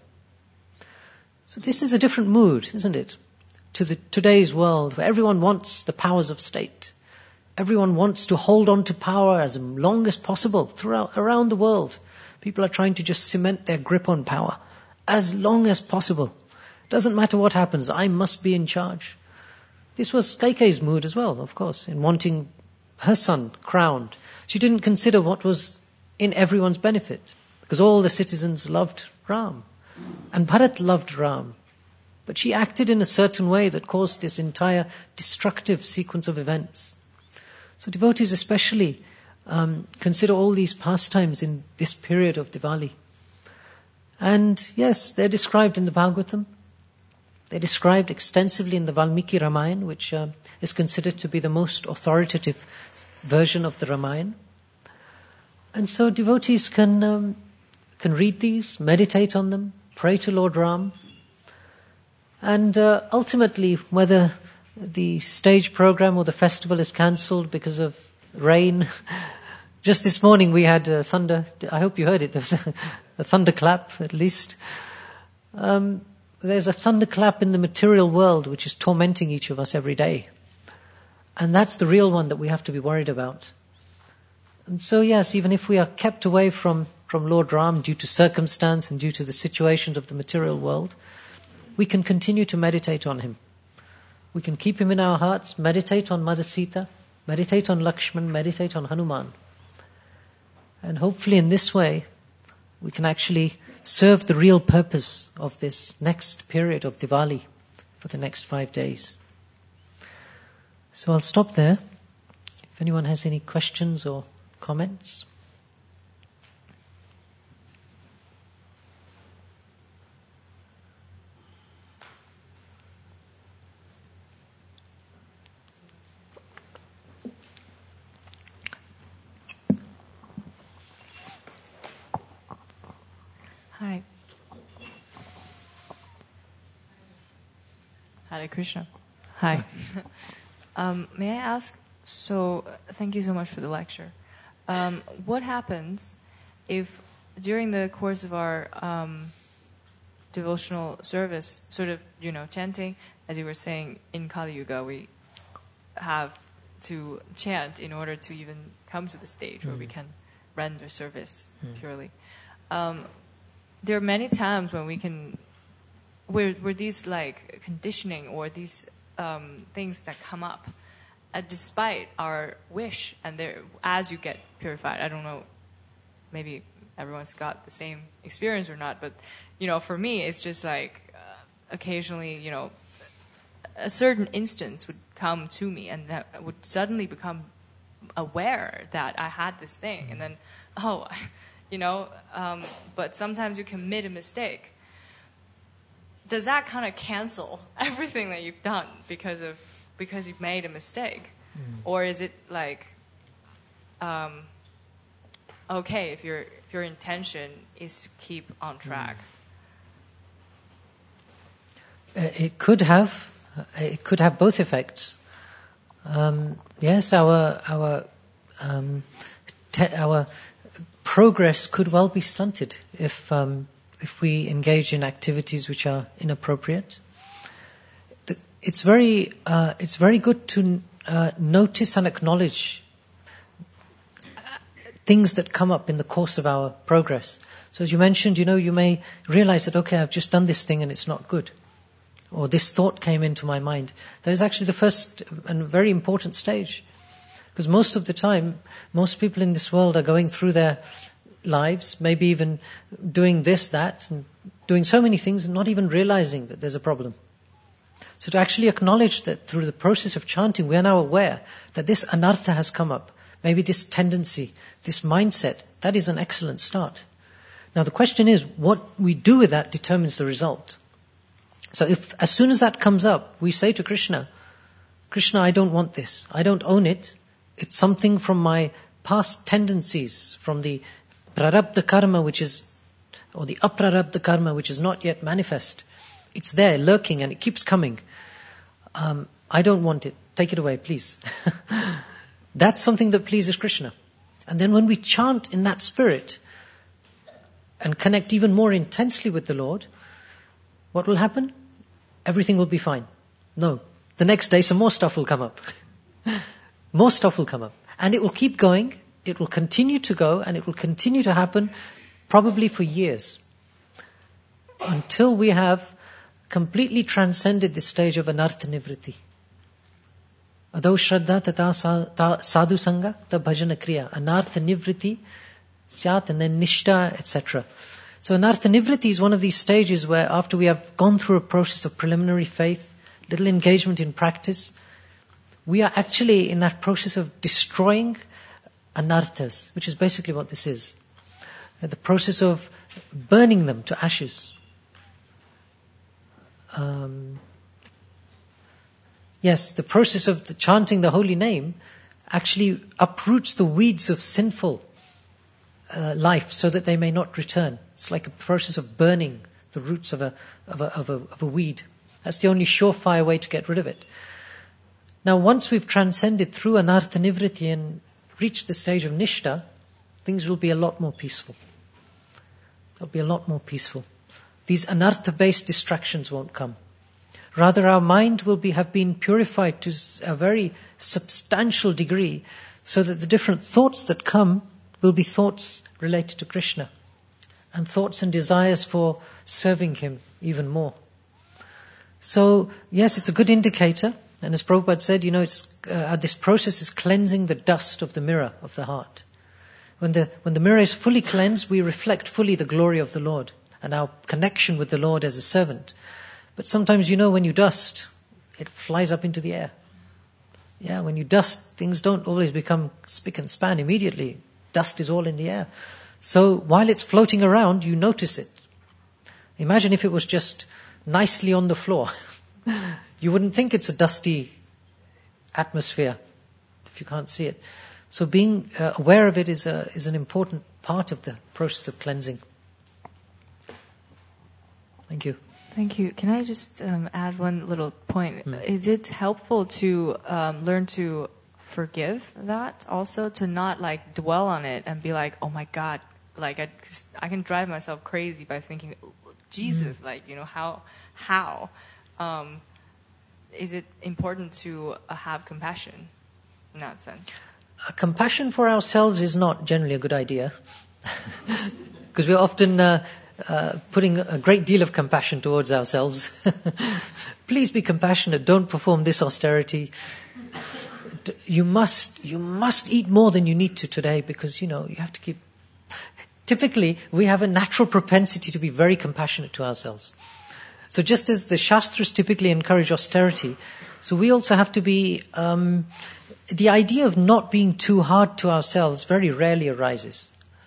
So this is a different mood, isn't it? To today's world where everyone wants the powers of state. Everyone wants to hold on to power as long as possible around the world. People are trying to just cement their grip on power as long as possible. Doesn't matter what happens, I must be in charge. This was Kaikeyi's mood as well, of course, in wanting her son crowned. She didn't consider what was in everyone's benefit, because all the citizens loved Ram. And Bharat loved Ram. But she acted in a certain way that caused this entire destructive sequence of events. So devotees especially consider all these pastimes in this period of Diwali. And yes, they're described in the Bhagavatam. They're described extensively in the Valmiki Ramayana, which is considered to be the most authoritative version of the Ramayana. And so devotees can read these, meditate on them, pray to Lord Ram, and ultimately, whether the stage program or the festival is cancelled because of rain. Just this morning we had thunder. I hope you heard it. There was a thunderclap, at least. There's a thunderclap in the material world which is tormenting each of us every day. And that's the real one that we have to be worried about. And so yes, even if we are kept away from Lord Ram due to circumstance and due to the situations of the material world, we can continue to meditate on him. We can keep him in our hearts, meditate on Mother Sita, meditate on Lakshman, meditate on Hanuman. And hopefully in this way, we can actually serve the real purpose of this next period of Diwali for the next 5 days. So I'll stop there. If anyone has any questions or comments. Hi. Hare Krishna. Hi. May I ask, thank you so much for the lecture. What happens if during the course of our devotional service, sort of, chanting, as you were saying, in Kali Yuga, we have to chant in order to even come to the stage where we can render service purely. There are many times when where these like conditioning or these things that come up, despite our wish, and as you get purified, I don't know, maybe everyone's got the same experience or not, but for me, it's just like occasionally, a certain instance would come to me, and that I would suddenly become aware that I had this thing, and then but sometimes you commit a mistake. Does that kind of cancel everything that you've done because you've made a mistake? Or is it like, okay, if your intention is to keep on track? It could have both effects. Yes, our progress could well be stunted if we engage in activities which are inappropriate. It's very good to notice and acknowledge things that come up in the course of our progress. So as you mentioned, you may realize that, okay, I've just done this thing and it's not good. Or this thought came into my mind. That is actually the first and very important stage. Because most of the time, most people in this world are going through their lives, maybe even doing this, that, and doing so many things and not even realizing that there's a problem. So to actually acknowledge that through the process of chanting, we are now aware that this anartha has come up. Maybe this tendency, this mindset, that is an excellent start. Now the question is, what we do with that determines the result. So if as soon as that comes up, we say to Krishna, I don't want this. I don't own it. It's something from my past tendencies, from the prarabdha karma, or the aprarabdha karma, which is not yet manifest. It's there, lurking, and it keeps coming. I don't want it. Take it away, please. That's something that pleases Krishna. And then when we chant in that spirit and connect even more intensely with the Lord, what will happen? Everything will be fine. No. The next day some more stuff will come up. More stuff will come up. And it will keep going. It will continue to go, and it will continue to happen probably for years. Until we have completely transcended this stage of anartha nivritti. Ado shraddha tata sadhu sangha ta bhajana kriya. Anartha nivritti syat, and then nishta, etc. So anartha nivritti is one of these stages where after we have gone through a process of preliminary faith, little engagement in practice, we are actually in that process of destroying anarthas, which is basically what this is. The process of burning them to ashes. Yes, the process of chanting the holy name actually uproots the weeds of sinful life so that they may not return. It's like a process of burning the roots of a weed. That's the only surefire way to get rid of it. Now, once we've transcended through anartha nivritti and reached the stage of nishta, things will be a lot more peaceful. They'll be a lot more peaceful. These anartha-based distractions won't come. Rather, our mind will have been purified to a very substantial degree so that the different thoughts that come will be thoughts related to Krishna and thoughts and desires for serving Him even more. So, yes, it's a good indicator. And as Prabhupada said, this process is cleansing the dust of the mirror of the heart. When the mirror is fully cleansed, we reflect fully the glory of the Lord and our connection with the Lord as a servant. But sometimes, when you dust, it flies up into the air. Yeah, when you dust, things don't always become spick and span immediately. Dust is all in the air. So while it's floating around, you notice it. Imagine if it was just nicely on the floor. You wouldn't think it's a dusty atmosphere if you can't see it. So being aware of it is an important part of the process of cleansing. Thank you. Thank you. Can I just add one little point? Is it helpful to learn to forgive that also, to not dwell on it and be like, oh my God, I can drive myself crazy by thinking, Jesus, how? Is it important to have compassion in that sense? Compassion for ourselves is not generally a good idea because we're often putting a great deal of compassion towards ourselves. Please be compassionate. Don't perform this austerity. You must eat more than you need to today because, you have to keep... Typically, we have a natural propensity to be very compassionate to ourselves. So just as the Shastras typically encourage austerity, so we also have to be... the idea of not being too hard to ourselves very rarely arises.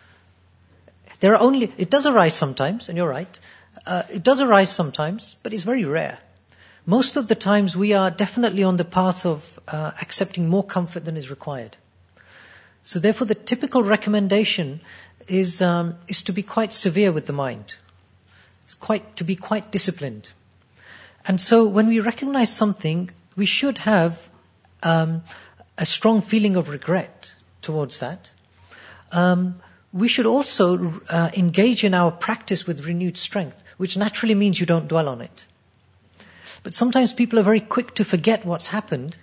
It does arise sometimes, and you're right. It does arise sometimes, but it's very rare. Most of the times we are definitely on the path of accepting more comfort than is required. So therefore the typical recommendation is to be quite severe with the mind. To be quite disciplined. And so when we recognize something, we should have a strong feeling of regret towards that. We should also engage in our practice with renewed strength, which naturally means you don't dwell on it. But sometimes people are very quick to forget what's happened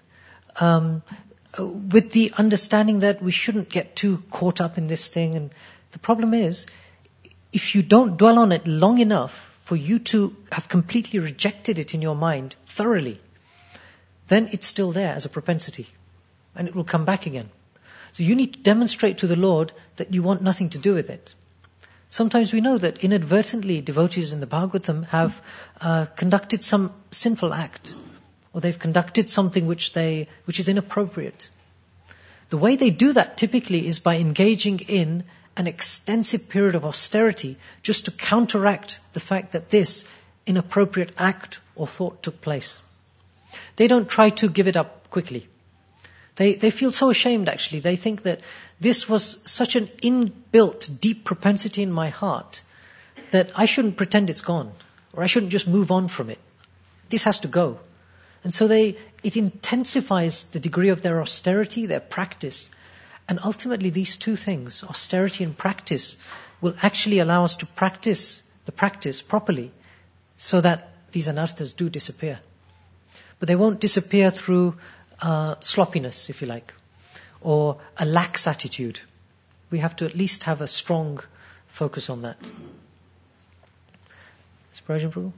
with the understanding that we shouldn't get too caught up in this thing. And the problem is, if you don't dwell on it long enough for you to have completely rejected it in your mind thoroughly, then it's still there as a propensity. And it will come back again. So you need to demonstrate to the Lord that you want nothing to do with it. Sometimes we know that inadvertently devotees in the Bhagavatam have conducted some sinful act, or they've conducted something which is inappropriate. The way they do that typically is by engaging in an extensive period of austerity just to counteract the fact that this inappropriate act or thought took place. They don't try to give it up quickly. They feel so ashamed, actually. They think that this was such an inbuilt, deep propensity in my heart that I shouldn't pretend it's gone, or I shouldn't just move on from it. This has to go. And so it intensifies the degree of their austerity, their practice. And ultimately these two things, austerity and practice, will actually allow us to practice the practice properly so that these anarthas do disappear. But they won't disappear through sloppiness, if you like, or a lax attitude. We have to at least have a strong focus on that. Is Prajan Prabhu?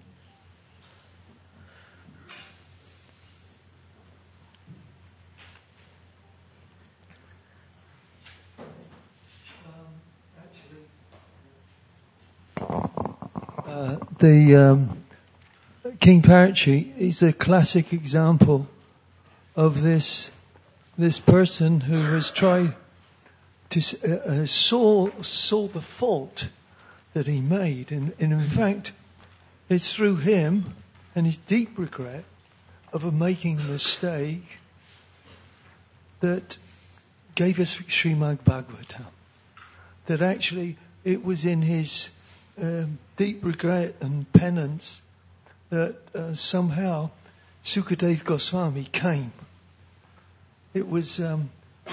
King Parachi is a classic example of this person who has tried to saw the fault that he made, and in fact, it's through him and his deep regret of making a mistake that gave us Srimad Bhagavatam. That actually it was in his deep regret and penance that somehow Sukadeva Goswami came. It was in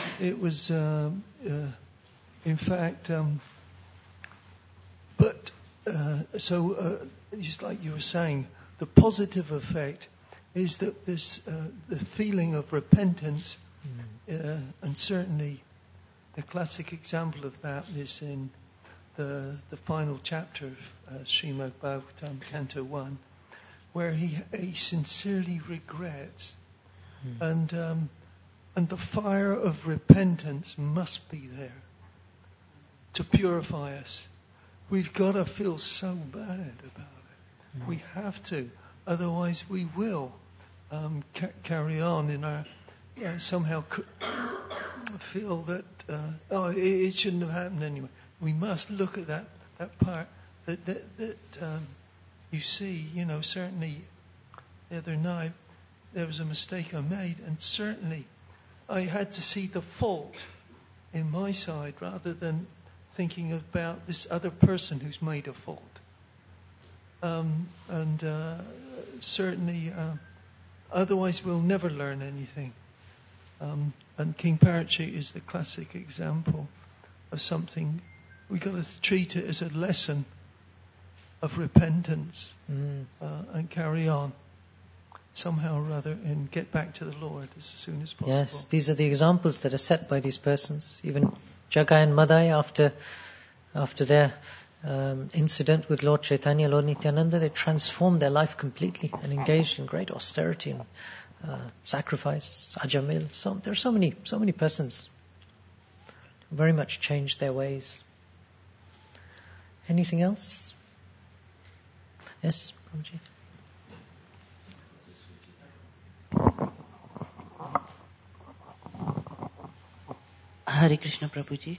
fact, just like you were saying, the positive effect is that this the feeling of repentance, and certainly the classic example of that is in the final chapter of Srimad Bhagavatam, Canto 1, where he sincerely regrets, and the fire of repentance must be there to purify us. We've got to feel so bad about it. We have to, otherwise we will carry on in our somehow feel that it shouldn't have happened anyway. We must look at that part that you see. Certainly the other night there was a mistake I made, and certainly I had to see the fault in my side rather than thinking about this other person who's made a fault. Certainly, otherwise we'll never learn anything. And King Parachi is the classic example of something. We've got to treat it as a lesson of repentance and carry on somehow or other and get back to the Lord as soon as possible. Yes, these are the examples that are set by these persons. Even Jagai and Madai, after their incident with Lord Chaitanya, Lord Nityananda, they transformed their life completely and engaged in great austerity and sacrifice. Ajamil, there are so many persons who very much changed their ways. Anything else? Yes, Prabhuji. Hare Krishna, Prabhuji.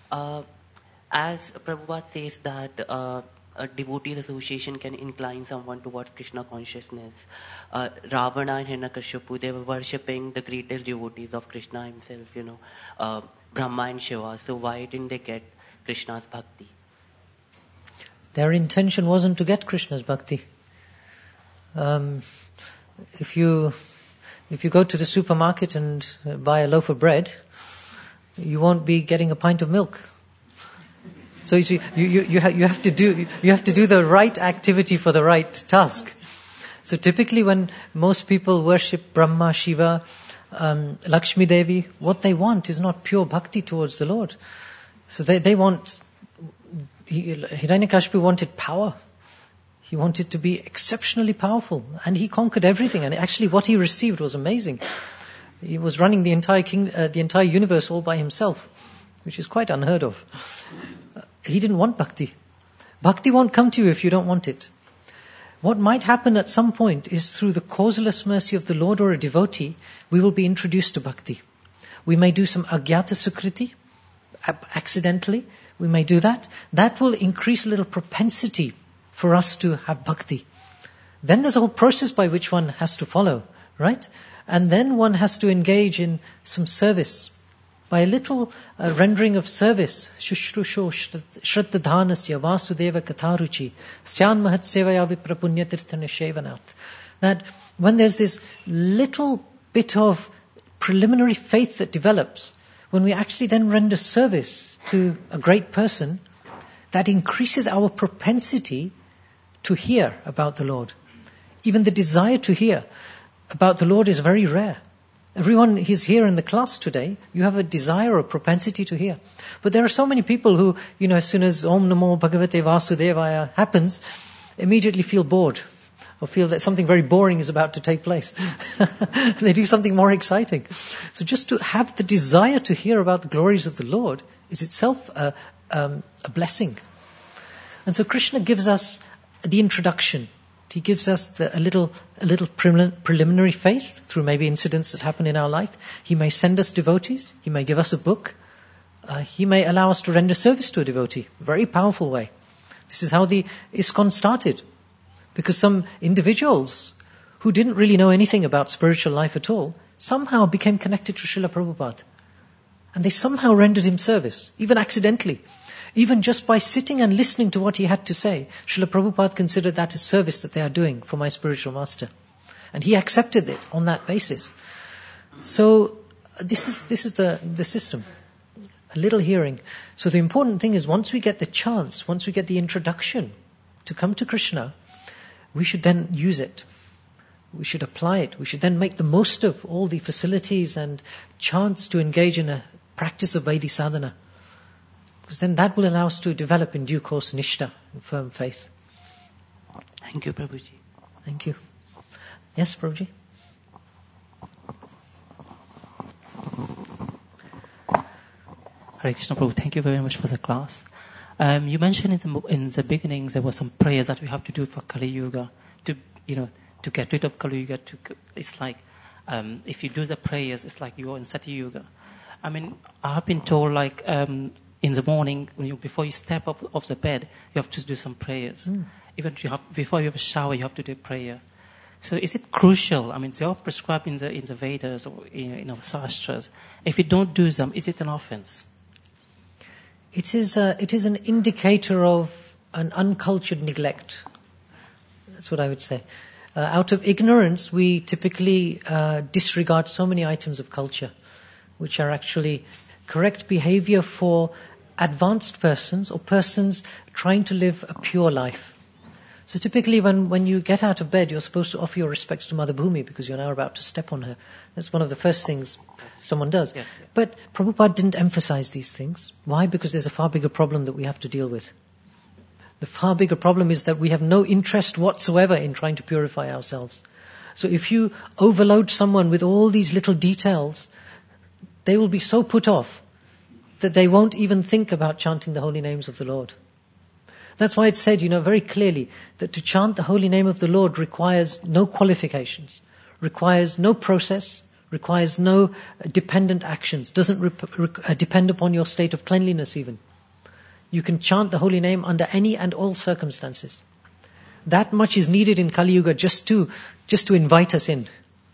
As Prabhupada says that a devotee's association can incline someone towards Krishna consciousness, Ravana and Hiranyakashipu, they were worshipping the greatest devotees of Krishna himself, Brahma and Shiva. So why didn't they get Krishna's bhakti? Their intention wasn't to get Krishna's bhakti. If you go to the supermarket and buy a loaf of bread, you won't be getting a pint of milk. So you have to do the right activity for the right task. So typically, when most people worship Brahma, Shiva, Lakshmi Devi, what they want is not pure bhakti towards the Lord. So they want. Hiranyakashipu wanted power. He wanted to be exceptionally powerful, and he conquered everything. And actually, what he received was amazing. He was running the entire universe all by himself, which is quite unheard of. He didn't want bhakti. Bhakti won't come to you if you don't want it. What might happen at some point is through the causeless mercy of the Lord or a devotee, we will be introduced to bhakti. We may do some agyata sukriti, accidentally. We may do that. That will increase a little propensity for us to have bhakti. Then there's a whole process by which one has to follow, right? And then one has to engage in some service. By a little rendering of service, Shushrusho Shraddadhanasya Vasudeva Katharuchi Syan Mahat Sevaya Viprapunyatirthana Shevanat. That when there's this little bit of preliminary faith that develops, when we actually then render service to a great person, that increases our propensity to hear about the Lord. Even the desire to hear about the Lord is very rare. Everyone is here in the class today, you have a desire or propensity to hear. But there are so many people who, as soon as Om Namo Bhagavate Vasudevaya happens, immediately feel bored or feel that something very boring is about to take place. They do something more exciting. So just to have the desire to hear about the glories of the Lord is itself a blessing. And so Krishna gives us the introduction. He gives us a little preliminary faith through maybe incidents that happen in our life. He may send us devotees. He may give us a book. He may allow us to render service to a devotee. Very powerful way. This is how the ISKCON started. Because some individuals who didn't really know anything about spiritual life at all somehow became connected to Srila Prabhupada. And they somehow rendered him service, even accidentally. Even just by sitting and listening to what he had to say, Srila Prabhupada considered that as service that they are doing for my spiritual master. And he accepted it on that basis. So this is the system. A little hearing. So the important thing is once we get the chance, once we get the introduction to come to Krishna, we should then use it. We should apply it. We should then make the most of all the facilities and chance to engage in a practice of Vaidhi sadhana. Because then that will allow us to develop in due course nishta, firm faith. Thank you, Prabhuji. Thank you. Yes, Prabhuji? Hare Krishna Prabhu, thank you very much for the class. You mentioned in the beginning there were some prayers that we have to do for Kali Yuga to get rid of Kali Yuga. It's like if you do the prayers, it's like you are in Sati Yuga. I mean, I have been told like in the morning before you step up off the bed, you have to do some prayers. Even before you have a shower, you have to do prayer. So is it crucial? I mean, they are prescribed in the Vedas or in our Shastras. If you don't do them, is it an offense? It is an indicator of an uncultured neglect. That's what I would say. Out of ignorance, we typically disregard so many items of culture, which are actually correct behavior for advanced persons or persons trying to live a pure life. So typically when you get out of bed, you're supposed to offer your respects to Mother Bhumi because you're now about to step on her. That's one of the first things someone does. Yeah. But Prabhupada didn't emphasize these things. Why? Because there's a far bigger problem that we have to deal with. The far bigger problem is that we have no interest whatsoever in trying to purify ourselves. So if you overload someone with all these little details, they will be so put off that they won't even think about chanting the holy names of the Lord. That's why it's said, very clearly that to chant the holy name of the Lord requires no qualifications, requires no process, requires no dependent actions, doesn't depend upon your state of cleanliness even. You can chant the holy name under any and all circumstances. That much is needed in Kali Yuga just to invite us in.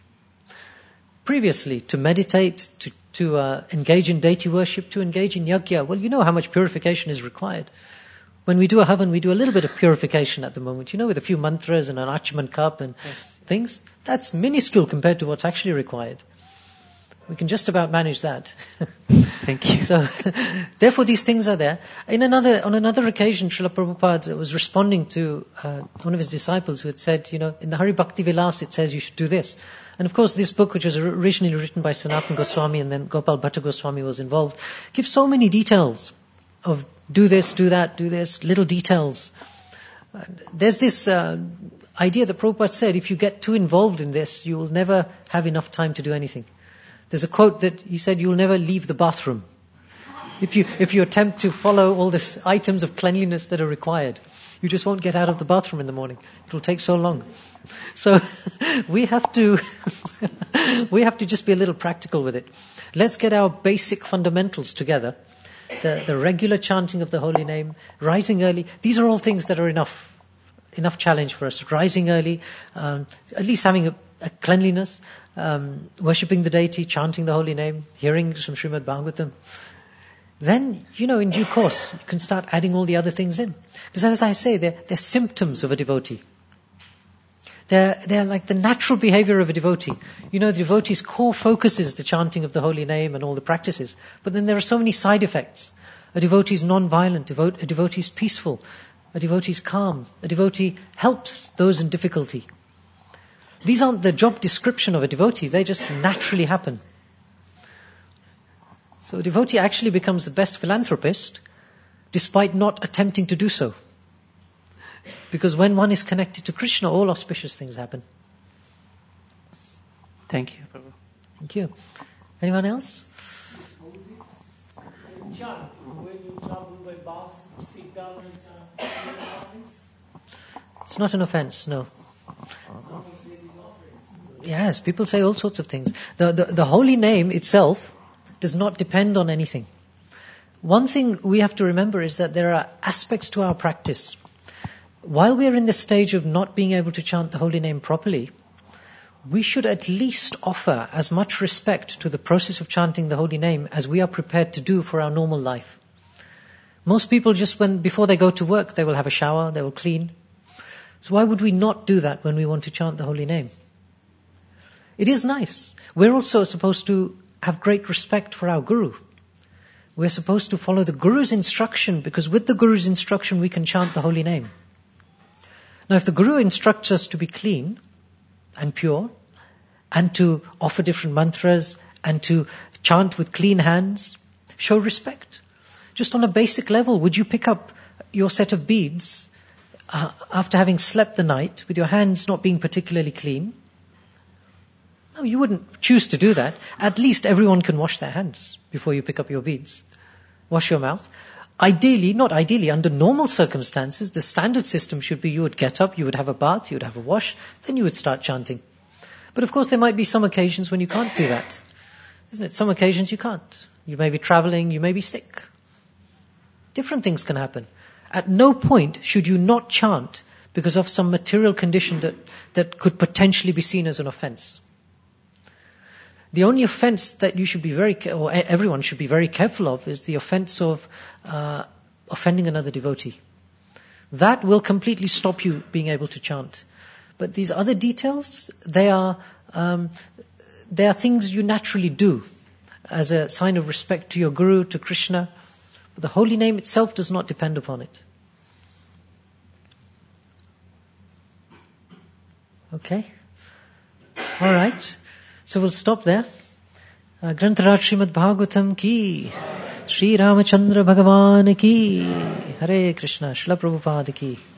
Previously, to meditate, to engage in deity worship, to engage in yajna, well, you know how much purification is required. When we do a havan, we do a little bit of purification at the moment, with a few mantras and an achaman cup and things. That's minuscule compared to what's actually required. We can just about manage that. Thank you. So, therefore, these things are there. On another occasion, Srila Prabhupada was responding to one of his disciples who had said, in the Hari Bhakti Vilas it says you should do this. And of course, this book, which was originally written by Sanatana Goswami and then Gopal Bhatta Goswami was involved, gives so many details of do this, do that, do this, little details. There's this idea that Prabhupada said, if you get too involved in this, you will never have enough time to do anything. There's a quote that he said, you'll never leave the bathroom. If you attempt to follow all these items of cleanliness that are required, you just won't get out of the bathroom in the morning. It will take so long. So we have to just be a little practical with it. Let's get our basic fundamentals together. The regular chanting of the holy name, rising early. These are all things that are enough challenge for us. Rising early, at least having a cleanliness, worshipping the deity, chanting the holy name, hearing some Srimad Bhagavatam. Then, in due course, you can start adding all the other things in. Because as I say, they're symptoms of a devotee. They're like the natural behavior of a devotee. The devotee's core focus is the chanting of the holy name and all the practices. But then there are so many side effects. A devotee is non-violent, a devotee is peaceful, a devotee is calm, a devotee helps those in difficulty. These aren't the job description of a devotee, they just naturally happen. So a devotee actually becomes the best philanthropist despite not attempting to do so. Because when one is connected to Krishna, all auspicious things happen. Thank you, Prabhu. Thank you. Anyone else? Chant, when you travel by bus, sit down and chant. It's not an offense, no. Yes, people say all sorts of things. The holy name itself does not depend on anything. One thing we have to remember is that there are aspects to our practice. while we are in the stage of not being able to chant the holy name properly, we should at least offer as much respect to the process of chanting the holy name as we are prepared to do for our normal life. Most people before they go to work, they will have a shower, they will clean. So why would we not do that when we want to chant the holy name? It is nice. We're also supposed to have great respect for our Guru. We're supposed to follow the Guru's instruction, because with the Guru's instruction we can chant the holy name. Now if the Guru instructs us to be clean and pure, and to offer different mantras, and to chant with clean hands, show respect. Just on a basic level, would you pick up your set of beads after having slept the night with your hands not being particularly clean? No, you wouldn't choose to do that. At least everyone can wash their hands before you pick up your beads. Wash your mouth. Not ideally, under normal circumstances, the standard system should be you would get up, you would have a bath, you would have a wash, then you would start chanting. But of course there might be some occasions when you can't do that. Isn't it? Some occasions you can't. You may be traveling, you may be sick. Different things can happen. At no point should you not chant because of some material condition that could potentially be seen as an offense. The only offense that you should be or everyone should be very careful of is the offense of offending another devotee. That will completely stop you being able to chant. But these other details, they are things you naturally do as a sign of respect to your Guru, to Krishna. But the holy name itself does not depend upon it. Okay? All right. So we'll stop there. Grantaraj Srimad Bhagavatam ki, Sri Ramachandra Bhagavan ki, Hare Krishna, Srila Prabhupada ki.